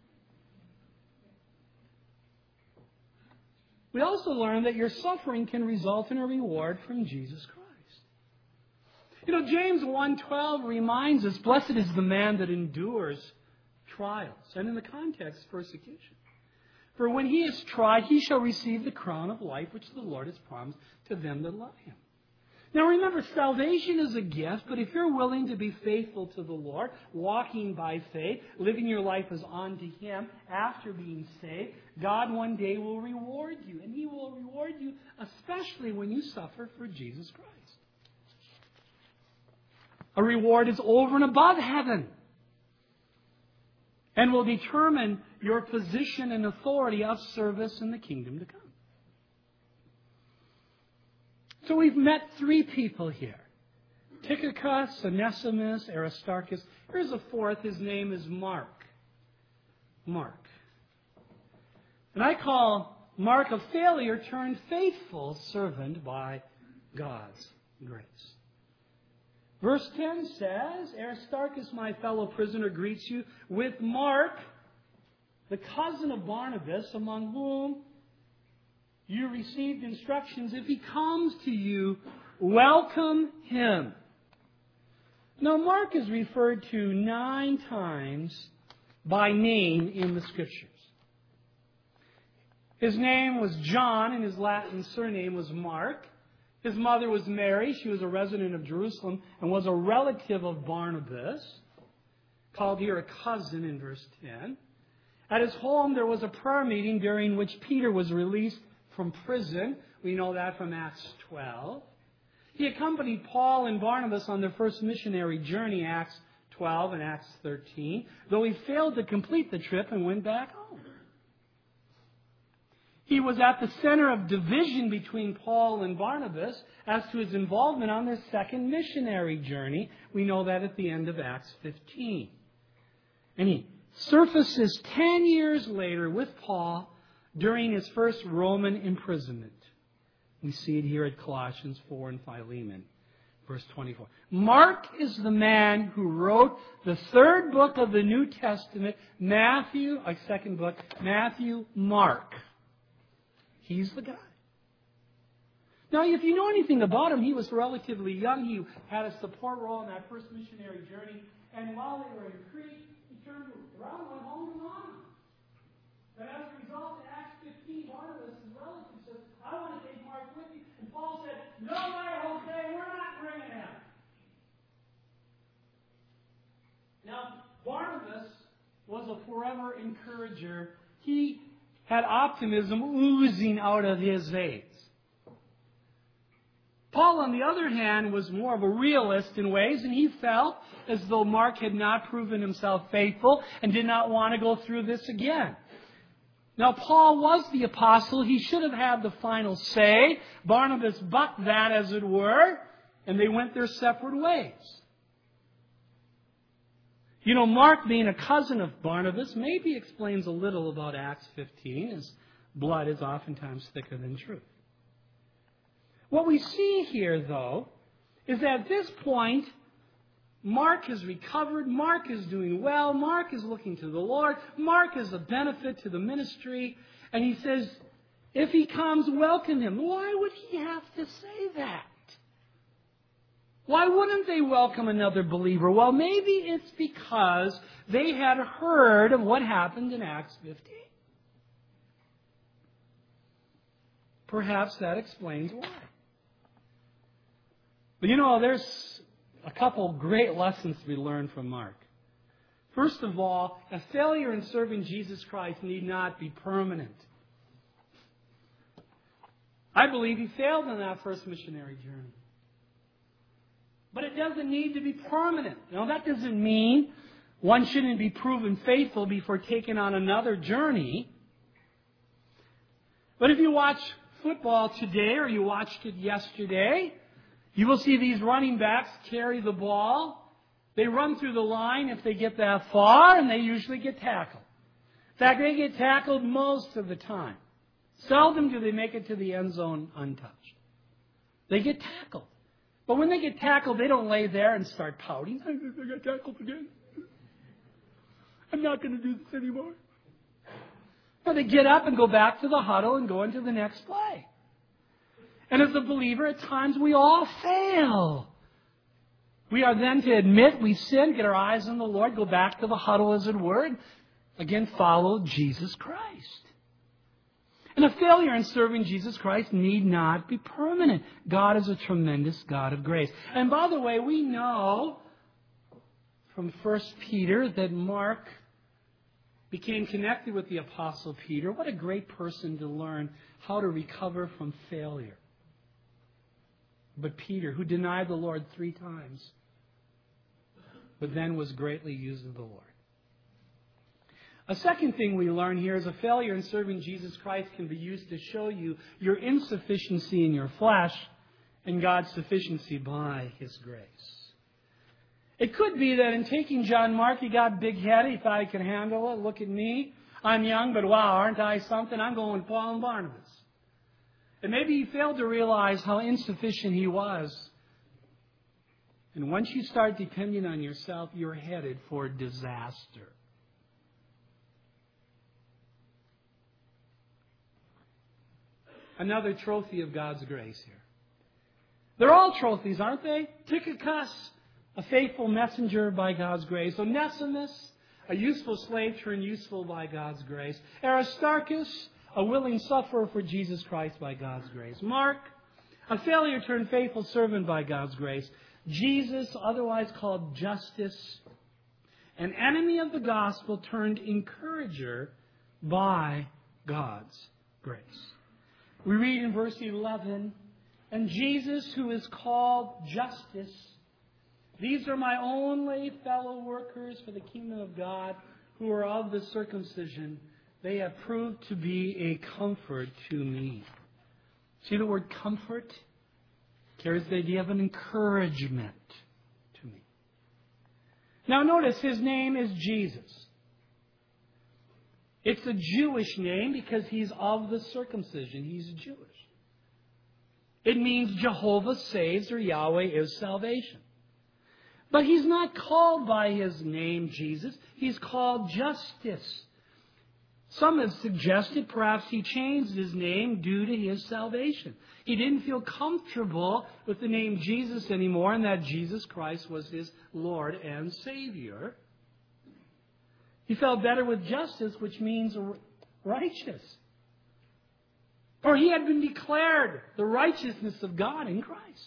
We also learn that your suffering can result in a reward from Jesus Christ. You know, James one twelve reminds us, blessed is the man that endures trials, and in the context, persecution. For when he is tried, he shall receive the crown of life which the Lord has promised to them that love him. Now remember, salvation is a gift, but if you're willing to be faithful to the Lord, walking by faith, living your life as unto Him after being saved, God one day will reward you. And He will reward you especially when you suffer for Jesus Christ. A reward is over and above heaven and will determine your position and authority of service in the kingdom to come. So we've met three people here. Tychicus, Onesimus, Aristarchus. Here's a fourth. His name is Mark. Mark. And I call Mark a failure turned faithful servant by God's grace. Verse ten says, Aristarchus, my fellow prisoner, greets you with Mark, the cousin of Barnabas, among whom you received instructions. If he comes to you, welcome him. Now, Mark is referred to nine times by name in the Scriptures. His name was John, and his Latin surname was Mark. His mother was Mary. She was a resident of Jerusalem and was a relative of Barnabas, called here a cousin in verse ten. At his home, there was a prayer meeting during which Peter was released from prison. We know that from Acts twelve. He accompanied Paul and Barnabas on their first missionary journey, Acts twelve and Acts thirteen, though he failed to complete the trip and went back home. He was at the center of division between Paul and Barnabas as to his involvement on their second missionary journey. We know that at the end of Acts fifteen. And he surfaces ten years later with Paul during his first Roman imprisonment. We see it here at Colossians four and Philemon, verse twenty-four. Mark is the man who wrote the third book of the New Testament, Matthew, a second book, Matthew, Mark. He's the guy. Now, if you know anything about him, he was relatively young. He had a support role in that first missionary journey. And while they were in Crete, he turned around and went home to Mom. But as a result, in Acts fifteen, Barnabas, his relative, says, I want to take Mark with you. And Paul said, no way, Jose, we're not bringing him. Now, Barnabas was a forever encourager. He had optimism oozing out of his veins. Paul, on the other hand, was more of a realist in ways, and he felt as though Mark had not proven himself faithful and did not want to go through this again. Now, Paul was the apostle. He should have had the final say. Barnabas bucked that, as it were, and they went their separate ways. You know, Mark, being a cousin of Barnabas, maybe explains a little about Acts fifteen, as blood is oftentimes thicker than truth. What we see here, though, is that at this point, Mark has recovered. Mark is doing well. Mark is looking to the Lord. Mark is a benefit to the ministry. And he says, if he comes, welcome him. Why would he have to say that? Why wouldn't they welcome another believer? Well, maybe it's because they had heard of what happened in Acts fifteen. Perhaps that explains why. But you know, there's a couple great lessons to be learned from Mark. First of all, a failure in serving Jesus Christ need not be permanent. I believe he failed on that first missionary journey. But it doesn't need to be permanent. Now, that doesn't mean one shouldn't be proven faithful before taking on another journey. But if you watch football today or you watched it yesterday, you will see these running backs carry the ball. They run through the line if they get that far, and they usually get tackled. In fact, they get tackled most of the time. Seldom do they make it to the end zone untouched. They get tackled. But when they get tackled, they don't lay there and start pouting. I got tackled again. I'm not going to do this anymore. No, they get up and go back to the huddle and go into the next play. And as a believer, at times we all fail. We are then to admit we sin, get our eyes on the Lord, go back to the huddle, as it were, and again follow Jesus Christ. And a failure in serving Jesus Christ need not be permanent. God is a tremendous God of grace. And by the way, we know from First Peter that Mark became connected with the Apostle Peter. What a great person to learn how to recover from failure. But Peter, who denied the Lord three times, but then was greatly used of the Lord. A second thing we learn here is a failure in serving Jesus Christ can be used to show you your insufficiency in your flesh and God's sufficiency by His grace. It could be that in taking John Mark, he got big-headed. He thought he could handle it. Look at me. I'm young, but wow, aren't I something? I'm going with Paul and Barnabas. And maybe he failed to realize how insufficient he was. And once you start depending on yourself, you're headed for disaster. Another trophy of God's grace here. They're all trophies, aren't they? Tychicus a faithful messenger by God's grace. Onesimus, a useful slave turned useful by God's grace. Aristarchus, a willing sufferer for Jesus Christ by God's grace. Mark, a failure turned faithful servant by God's grace. Jesus, otherwise called Justus, an enemy of the gospel turned encourager by God's grace. We read in verse eleven, and Jesus, who is called Justus, these are my only fellow workers for the kingdom of God who are of the circumcision. They have proved to be a comfort to me. See the word comfort? Carries the idea of an encouragement to me. Now notice his name is Jesus. It's a Jewish name because he's of the circumcision. He's Jewish. It means Jehovah saves, or Yahweh is salvation. But he's not called by his name Jesus. He's called Justus. Some have suggested perhaps he changed his name due to his salvation. He didn't feel comfortable with the name Jesus anymore, and that Jesus Christ was his Lord and Savior. He felt better with Justus, which means righteous. For he had been declared the righteousness of God in Christ.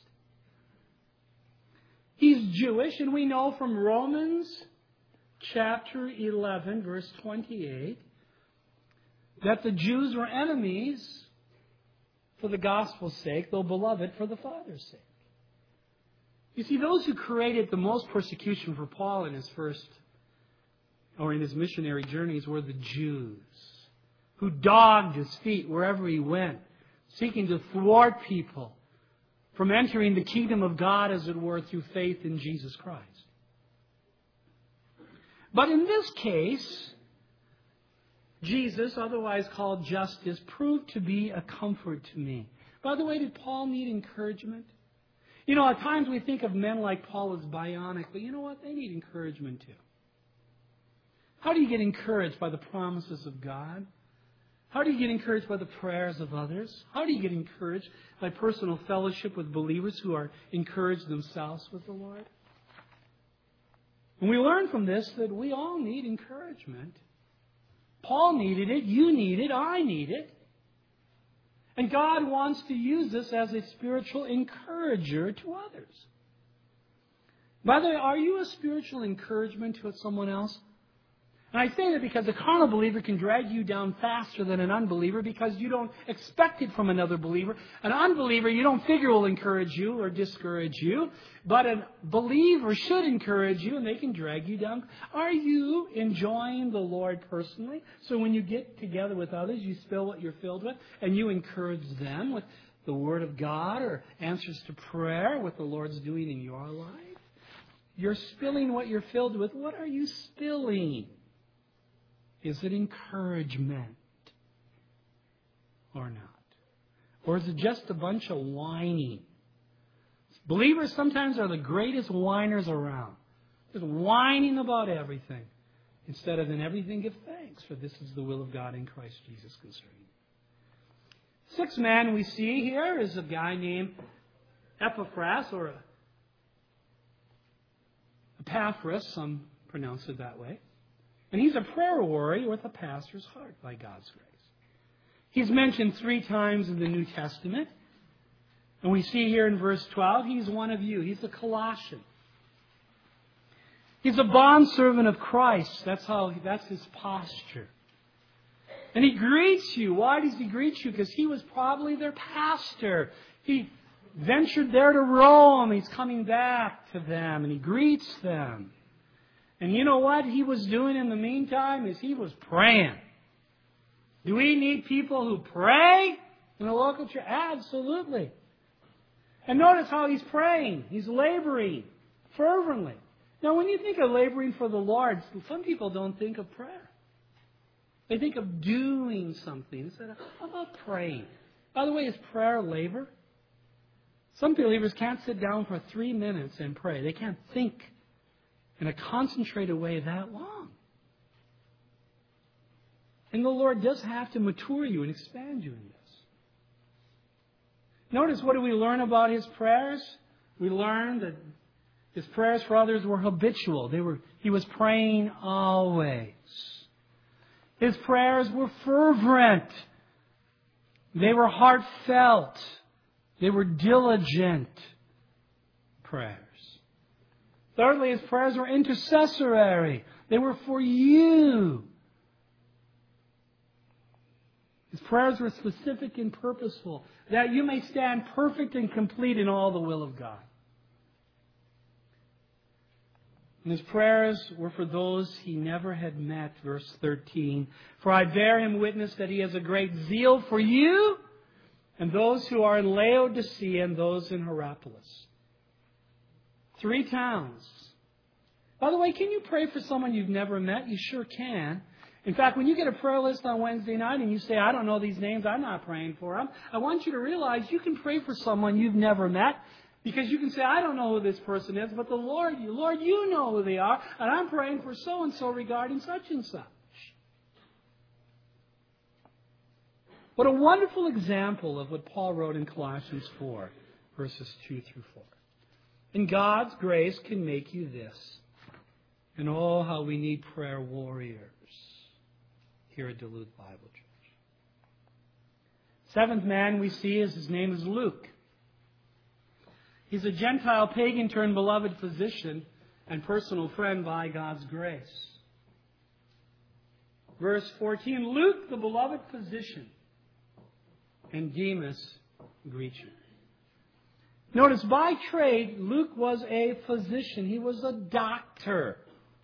He's Jewish, and we know from Romans chapter eleven, verse twenty-eight, that the Jews were enemies for the gospel's sake, though beloved for the Father's sake. You see, those who created the most persecution for Paul in his first, or in his missionary journeys, were the Jews, who dogged his feet wherever he went, seeking to thwart people from entering the kingdom of God, as it were, through faith in Jesus Christ. But in this case, Jesus, otherwise called Justus, proved to be a comfort to me. By the way, did Paul need encouragement? You know, at times we think of men like Paul as bionic, but you know what? They need encouragement too. How do you get encouraged? By the promises of God? How do you get encouraged? By the prayers of others? How do you get encouraged? By personal fellowship with believers who are encouraged themselves with the Lord? And we learn from this that we all need encouragement. Paul needed it, you need it, I need it. And God wants to use this as a spiritual encourager to others. By the way, are you a spiritual encouragement to someone else? And I say that because a carnal believer can drag you down faster than an unbeliever because you don't expect it from another believer. An unbeliever you don't figure will encourage you or discourage you. But a believer should encourage you, and they can drag you down. Are you enjoying the Lord personally? So when you get together with others, you spill what you're filled with, and you encourage them with the Word of God or answers to prayer, what the Lord's doing in your life. You're spilling what you're filled with. What are you spilling? Is it encouragement or not? Or is it just a bunch of whining? Believers sometimes are the greatest whiners around. Just whining about everything. Instead of in everything give thanks, for this is the will of God in Christ Jesus concerning. Sixth man we see here is a guy named Epaphras, or Epaphras, some pronounce it that way. And he's a prayer warrior with a pastor's heart by God's grace. He's mentioned three times in the New Testament. And we see here in verse twelve, he's one of you. He's a Colossian. He's a bondservant of Christ. That's how, that's his posture. And he greets you. Why does he greet you? Because he was probably their pastor. He ventured there to Rome. He's coming back to them, and he greets them. And you know what he was doing in the meantime? Is he was praying. Do we need people who pray in the local church? Absolutely. And notice how he's praying. He's laboring fervently. Now, when you think of laboring for the Lord, some people don't think of prayer. They think of doing something instead of, how about praying? By the way, is prayer labor? Some believers can't sit down for three minutes and pray. They can't think in a concentrated way that long. And the Lord does have to mature you and expand you in this. Notice, what do we learn about his prayers? We learn that His prayers for others were habitual. They were, he was praying always. His prayers were fervent. They were heartfelt. They were diligent prayers. Thirdly, his prayers were intercessory. They were for you. His prayers were specific and purposeful, that you may stand perfect and complete in all the will of God. And his prayers were for those he never had met, verse thirteen. For I bear him witness that he has a great zeal for you and those who are in Laodicea and those in Hierapolis. Three towns. By the way, can you pray for someone you've never met? You sure can. In fact, when you get a prayer list on Wednesday night and you say, I don't know these names, I'm not praying for them, I want you to realize you can pray for someone you've never met, because you can say, I don't know who this person is, but the Lord, Lord, you know who they are, and I'm praying for so-and-so regarding such and such. What a wonderful example of what Paul wrote in Colossians four, verses two through four. And God's grace can make you this. And oh, how we need prayer warriors here at Duluth Bible Church. Seventh man we see is his name is Luke. He's a Gentile pagan turned beloved physician and personal friend by God's grace. Verse fourteen, Luke, the beloved physician, and Demas greet you. Notice, by trade, Luke was a physician. He was a doctor.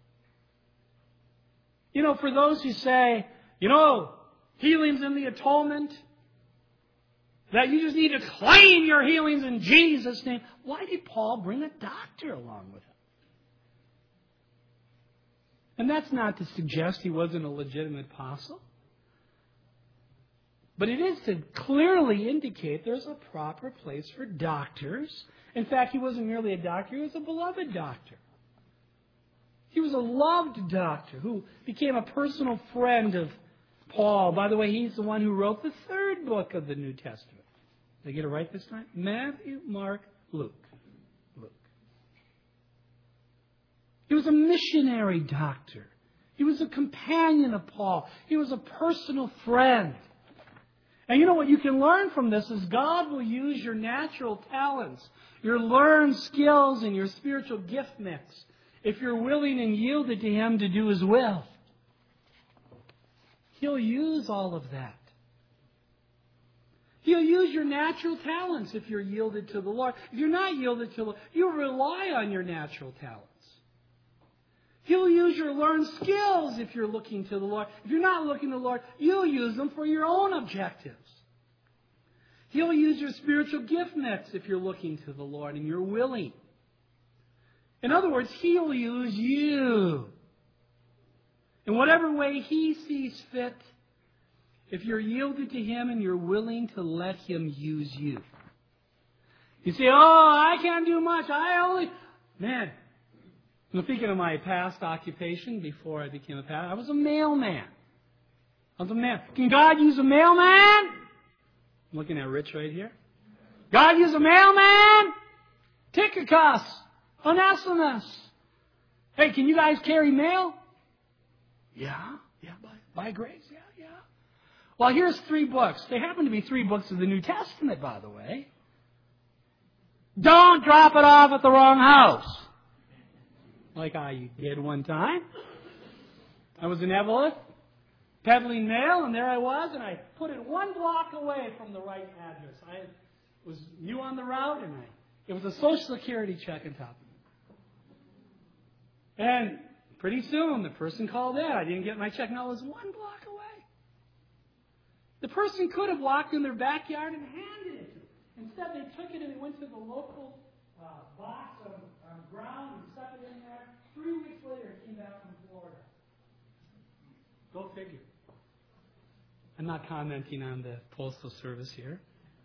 You know, for those who say, you know, healing's in the atonement, that you just need to claim your healings in Jesus' name. Why did Paul bring a doctor along with him? And that's not to suggest he wasn't a legitimate apostle. But it is to clearly indicate there's a proper place for doctors. In fact, he wasn't merely a doctor, he was a beloved doctor. He was a loved doctor who became a personal friend of Paul. By the way, he's the one who wrote the third book of the New Testament. Did I get it right this time? Matthew, Mark, Luke. Luke. He was a missionary doctor. He was a companion of Paul. He was a personal friend. And you know what you can learn from this is God will use your natural talents, your learned skills, and your spiritual gift mix if you're willing and yielded to Him to do His will. He'll use all of that. He'll use your natural talents if you're yielded to the Lord. If you're not yielded to the Lord, you rely on your natural talents. He'll use your learned skills if you're looking to the Lord. If you're not looking to the Lord, you'll use them for your own objectives. He'll use your spiritual gift mix if you're looking to the Lord and you're willing. In other words, He'll use you in whatever way He sees fit, if you're yielded to Him and you're willing to let Him use you. You say, oh, I can't do much. I only... Man, I'm thinking of my past occupation before I became a pastor. I was a mailman. I was a man. Can God use a mailman? I'm looking at Rich right here. God use a mailman? Tychicus, Onesimus. Hey, can you guys carry mail? Yeah, yeah, by, by grace, yeah, yeah. Well, here's three books. They happen to be three books of the New Testament, by the way. Don't drop it off at the wrong house. Like I did one time. I was in Evelyn, peddling mail, and there I was, and I put it one block away from the right address. I was new on the route, and I, it was a Social Security check on top of it. And pretty soon, the person called in. I didn't get my check. No, it was one block away. The person could have walked in their backyard and handed it to them. Instead, they took it and they went to the local uh, box on, on ground and stuck it in there. Three weeks later, it came back from Florida. Go figure. I'm not commenting on the Postal Service here.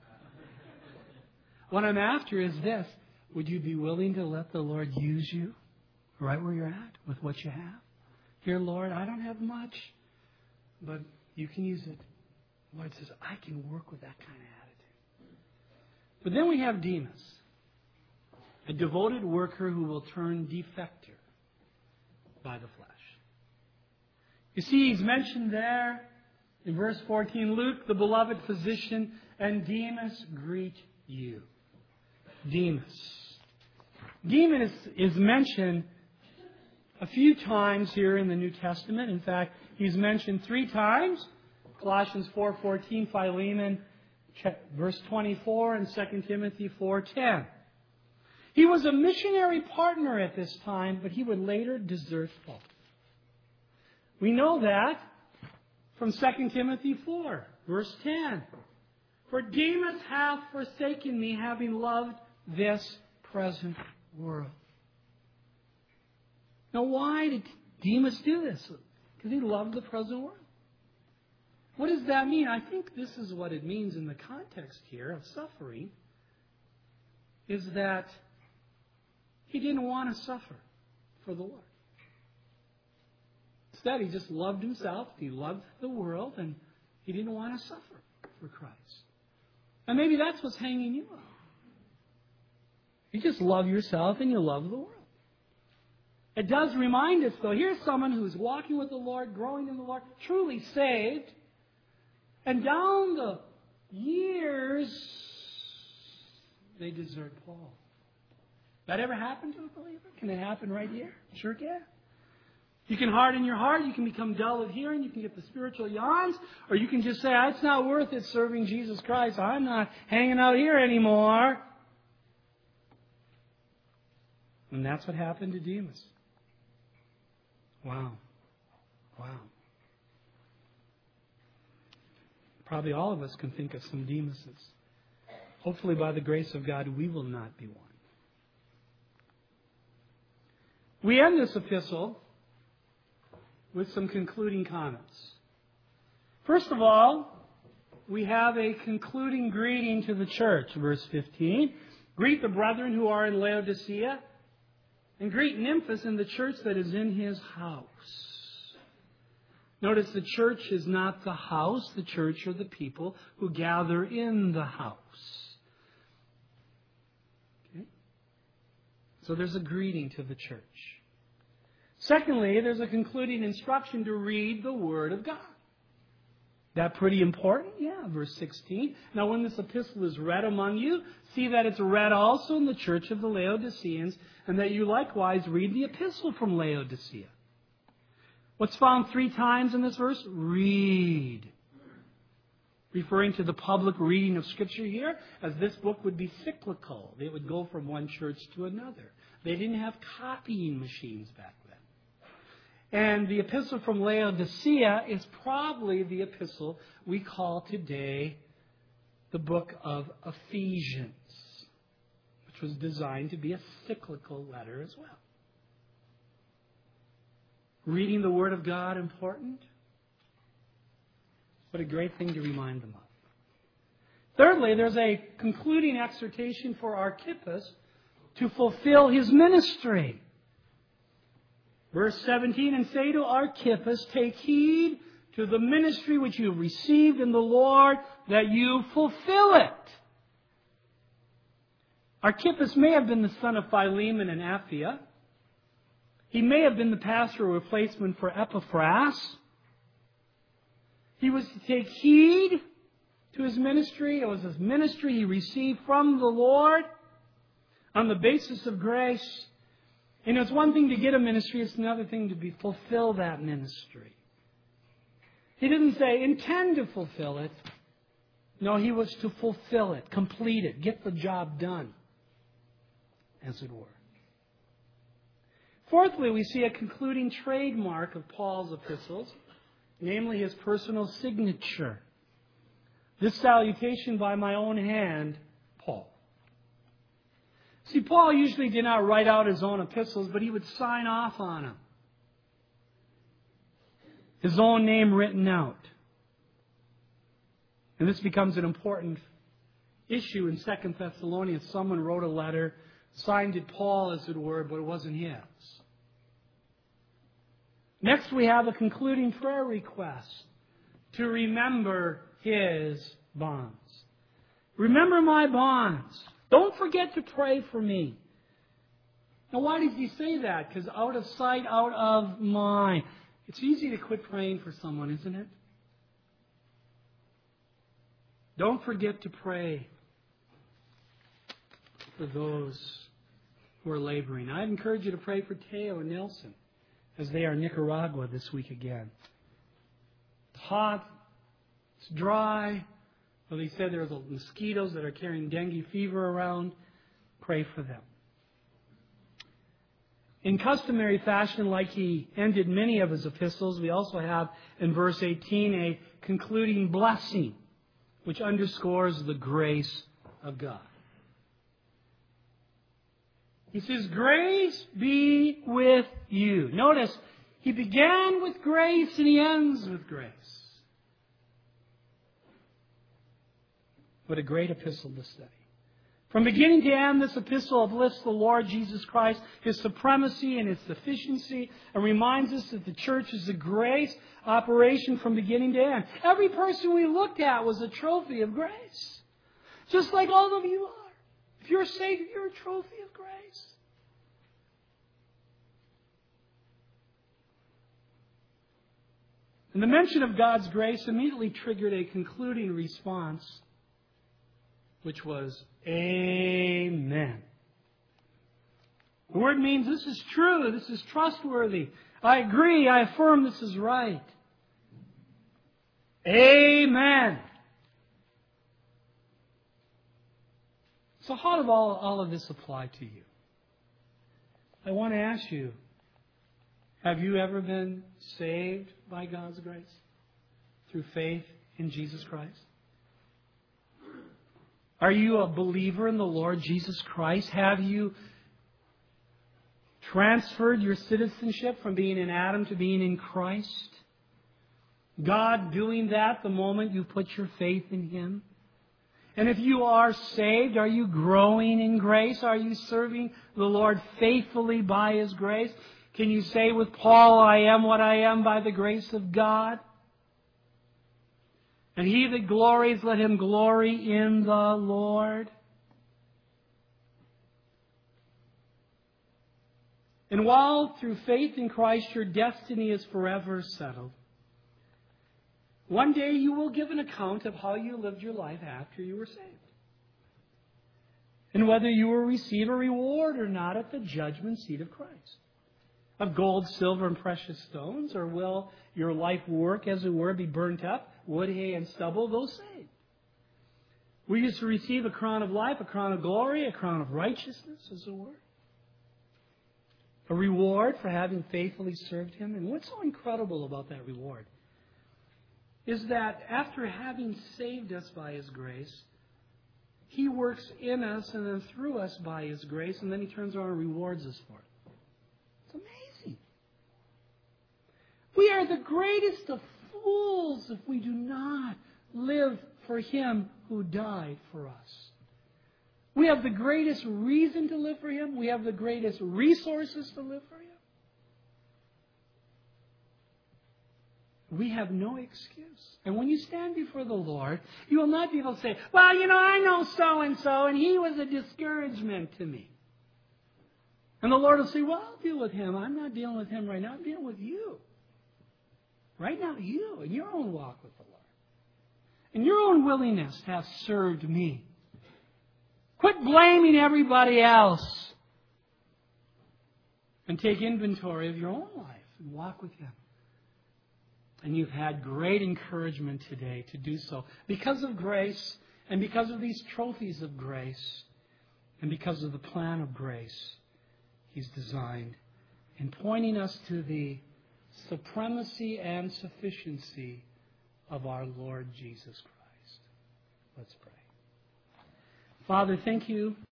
What I'm after is this. Would you be willing to let the Lord use you right where you're at with what you have? Here, Lord, I don't have much, but you can use it. The Lord says, I can work with that kind of attitude. But then we have Demas. a devoted worker who will turn defector by the flesh. You see, he's mentioned there in verse fourteen, Luke, the beloved physician, and Demas greet you. Demas. Demas is, is mentioned a few times here in the New Testament. In fact, he's mentioned three times. Colossians four fourteen, Philemon, verse twenty-four, and Second Timothy four ten. He was a missionary partner at this time, but he would later desert Paul. We know that from Second Timothy four, verse ten. For Demas hath forsaken me, having loved this present world. Now, why did Demas do this? Because he loved the present world. What does that mean? I think this is what it means in the context here of suffering, is that he didn't want to suffer for the Lord. Instead, he just loved himself, he loved the world, and he didn't want to suffer for Christ. And maybe that's what's hanging you up. You just love yourself and you love the world. It does remind us, though, here's someone who's walking with the Lord, growing in the Lord, truly saved. And down the years, they desert Paul. That ever happened to a believer? Can it happen right here? Sure can. You can harden your heart. You can become dull of hearing. You can get the spiritual yawns. Or you can just say, it's not worth it serving Jesus Christ. I'm not hanging out here anymore. And that's what happened to Demas. Wow. Wow. Probably all of us can think of some Demases. Hopefully, by the grace of God, we will not be one. We end this epistle with some concluding comments. First of all, we have a concluding greeting to the church, verse fifteen. Greet the brethren who are in Laodicea, and greet Nymphas in the church that is in his house. Notice the church is not the house. The church are the people who gather in the house. Okay? So there's a greeting to the church. Secondly, there's a concluding instruction to read the Word of God. That pretty important? Yeah, verse sixteen. Now when this epistle is read among you, see that it's read also in the church of the Laodiceans, and that you likewise read the epistle from Laodicea. What's found three times in this verse? Read. Referring to the public reading of Scripture here, as this book would be cyclical. They would go from one church to another. They didn't have copying machines back then. And the epistle from Laodicea is probably the epistle we call today the book of Ephesians, which was designed to be a cyclical letter as well. Reading the Word of God important? What a great thing to remind them of. Thirdly, there's a concluding exhortation for Archippus to fulfill his ministry. Verse seventeen, and say to Archippus, take heed to the ministry which you have received in the Lord, that you fulfill it. Archippus may have been the son of Philemon and Apphia. He may have been the pastoral replacement for Epaphras. He was to take heed to his ministry. It was his ministry he received from the Lord on the basis of grace. And it's one thing to get a ministry, it's another thing to be fulfill that ministry. He didn't say intend to fulfill it. No, he was to fulfill it, complete it, get the job done, as it were. Fourthly, we see a concluding trademark of Paul's epistles, namely his personal signature. This salutation by my own hand, Paul. See, Paul usually did not write out his own epistles, but he would sign off on them. His own name written out. And this becomes an important issue in Second Thessalonians. Someone wrote a letter, signed it Paul, as it were, but it wasn't his. Next, we have a concluding prayer request to remember his bonds. Remember my bonds. Don't forget to pray for me. Now, why does he say that? Because out of sight, out of mind. It's easy to quit praying for someone, isn't it? Don't forget to pray for those who are laboring. I'd encourage you to pray for Teo and Nelson as they are in Nicaragua this week again. It's hot. It's dry. Well, they said there's mosquitoes that are carrying dengue fever around. Pray for them. In customary fashion, like he ended many of his epistles, we also have in verse eighteen a concluding blessing, which underscores the grace of God. He says, grace be with you. Notice, he began with grace and he ends with grace. What a great epistle to study. From beginning to end, this epistle uplifts the Lord Jesus Christ, His supremacy and His sufficiency, and reminds us that the church is a grace operation from beginning to end. Every person we looked at was a trophy of grace. Just like all of you are. If you're saved, you're a trophy of grace. And the mention of God's grace immediately triggered a concluding response, which was, Amen. The word means this is true, this is trustworthy. I agree, I affirm this is right. Amen. So how does all, all of this apply to you? I want to ask you, have you ever been saved by God's grace through faith in Jesus Christ? Are you a believer in the Lord Jesus Christ? Have you transferred your citizenship from being in Adam to being in Christ? God doing that the moment you put your faith in Him? And if you are saved, are you growing in grace? Are you serving the Lord faithfully by His grace? Can you say with Paul, I am what I am by the grace of God? And he that glories, let him glory in the Lord. And while through faith in Christ your destiny is forever settled, one day you will give an account of how you lived your life after you were saved. And whether you will receive a reward or not at the judgment seat of Christ. Of gold, silver, and precious stones? Or will your life work, as it were, be burnt up? Wood, hay, and stubble, those saved. We used to receive a crown of life, a crown of glory, a crown of righteousness, as it were. A reward for having faithfully served Him. And what's so incredible about that reward is that after having saved us by His grace, He works in us and then through us by His grace, and then He turns around and rewards us for it. It's amazing. We are the greatest of fools if we do not live for Him who died for us. We have the greatest reason to live for Him. We have the greatest resources to live for Him. We have no excuse. And when you stand before the Lord, you will not be able to say, well, you know, I know so-and-so, and he was a discouragement to me. And the Lord will say, well, I'll deal with him. I'm not dealing with him right now. I'm dealing with you. Right now, you, in your own walk with the Lord. In your own willingness to have served me. Quit blaming everybody else. And take inventory of your own life and walk with Him. And you've had great encouragement today to do so. Because of grace, and because of these trophies of grace, and because of the plan of grace He's designed in pointing us to the supremacy and sufficiency of our Lord Jesus Christ. Let's pray. Father, thank you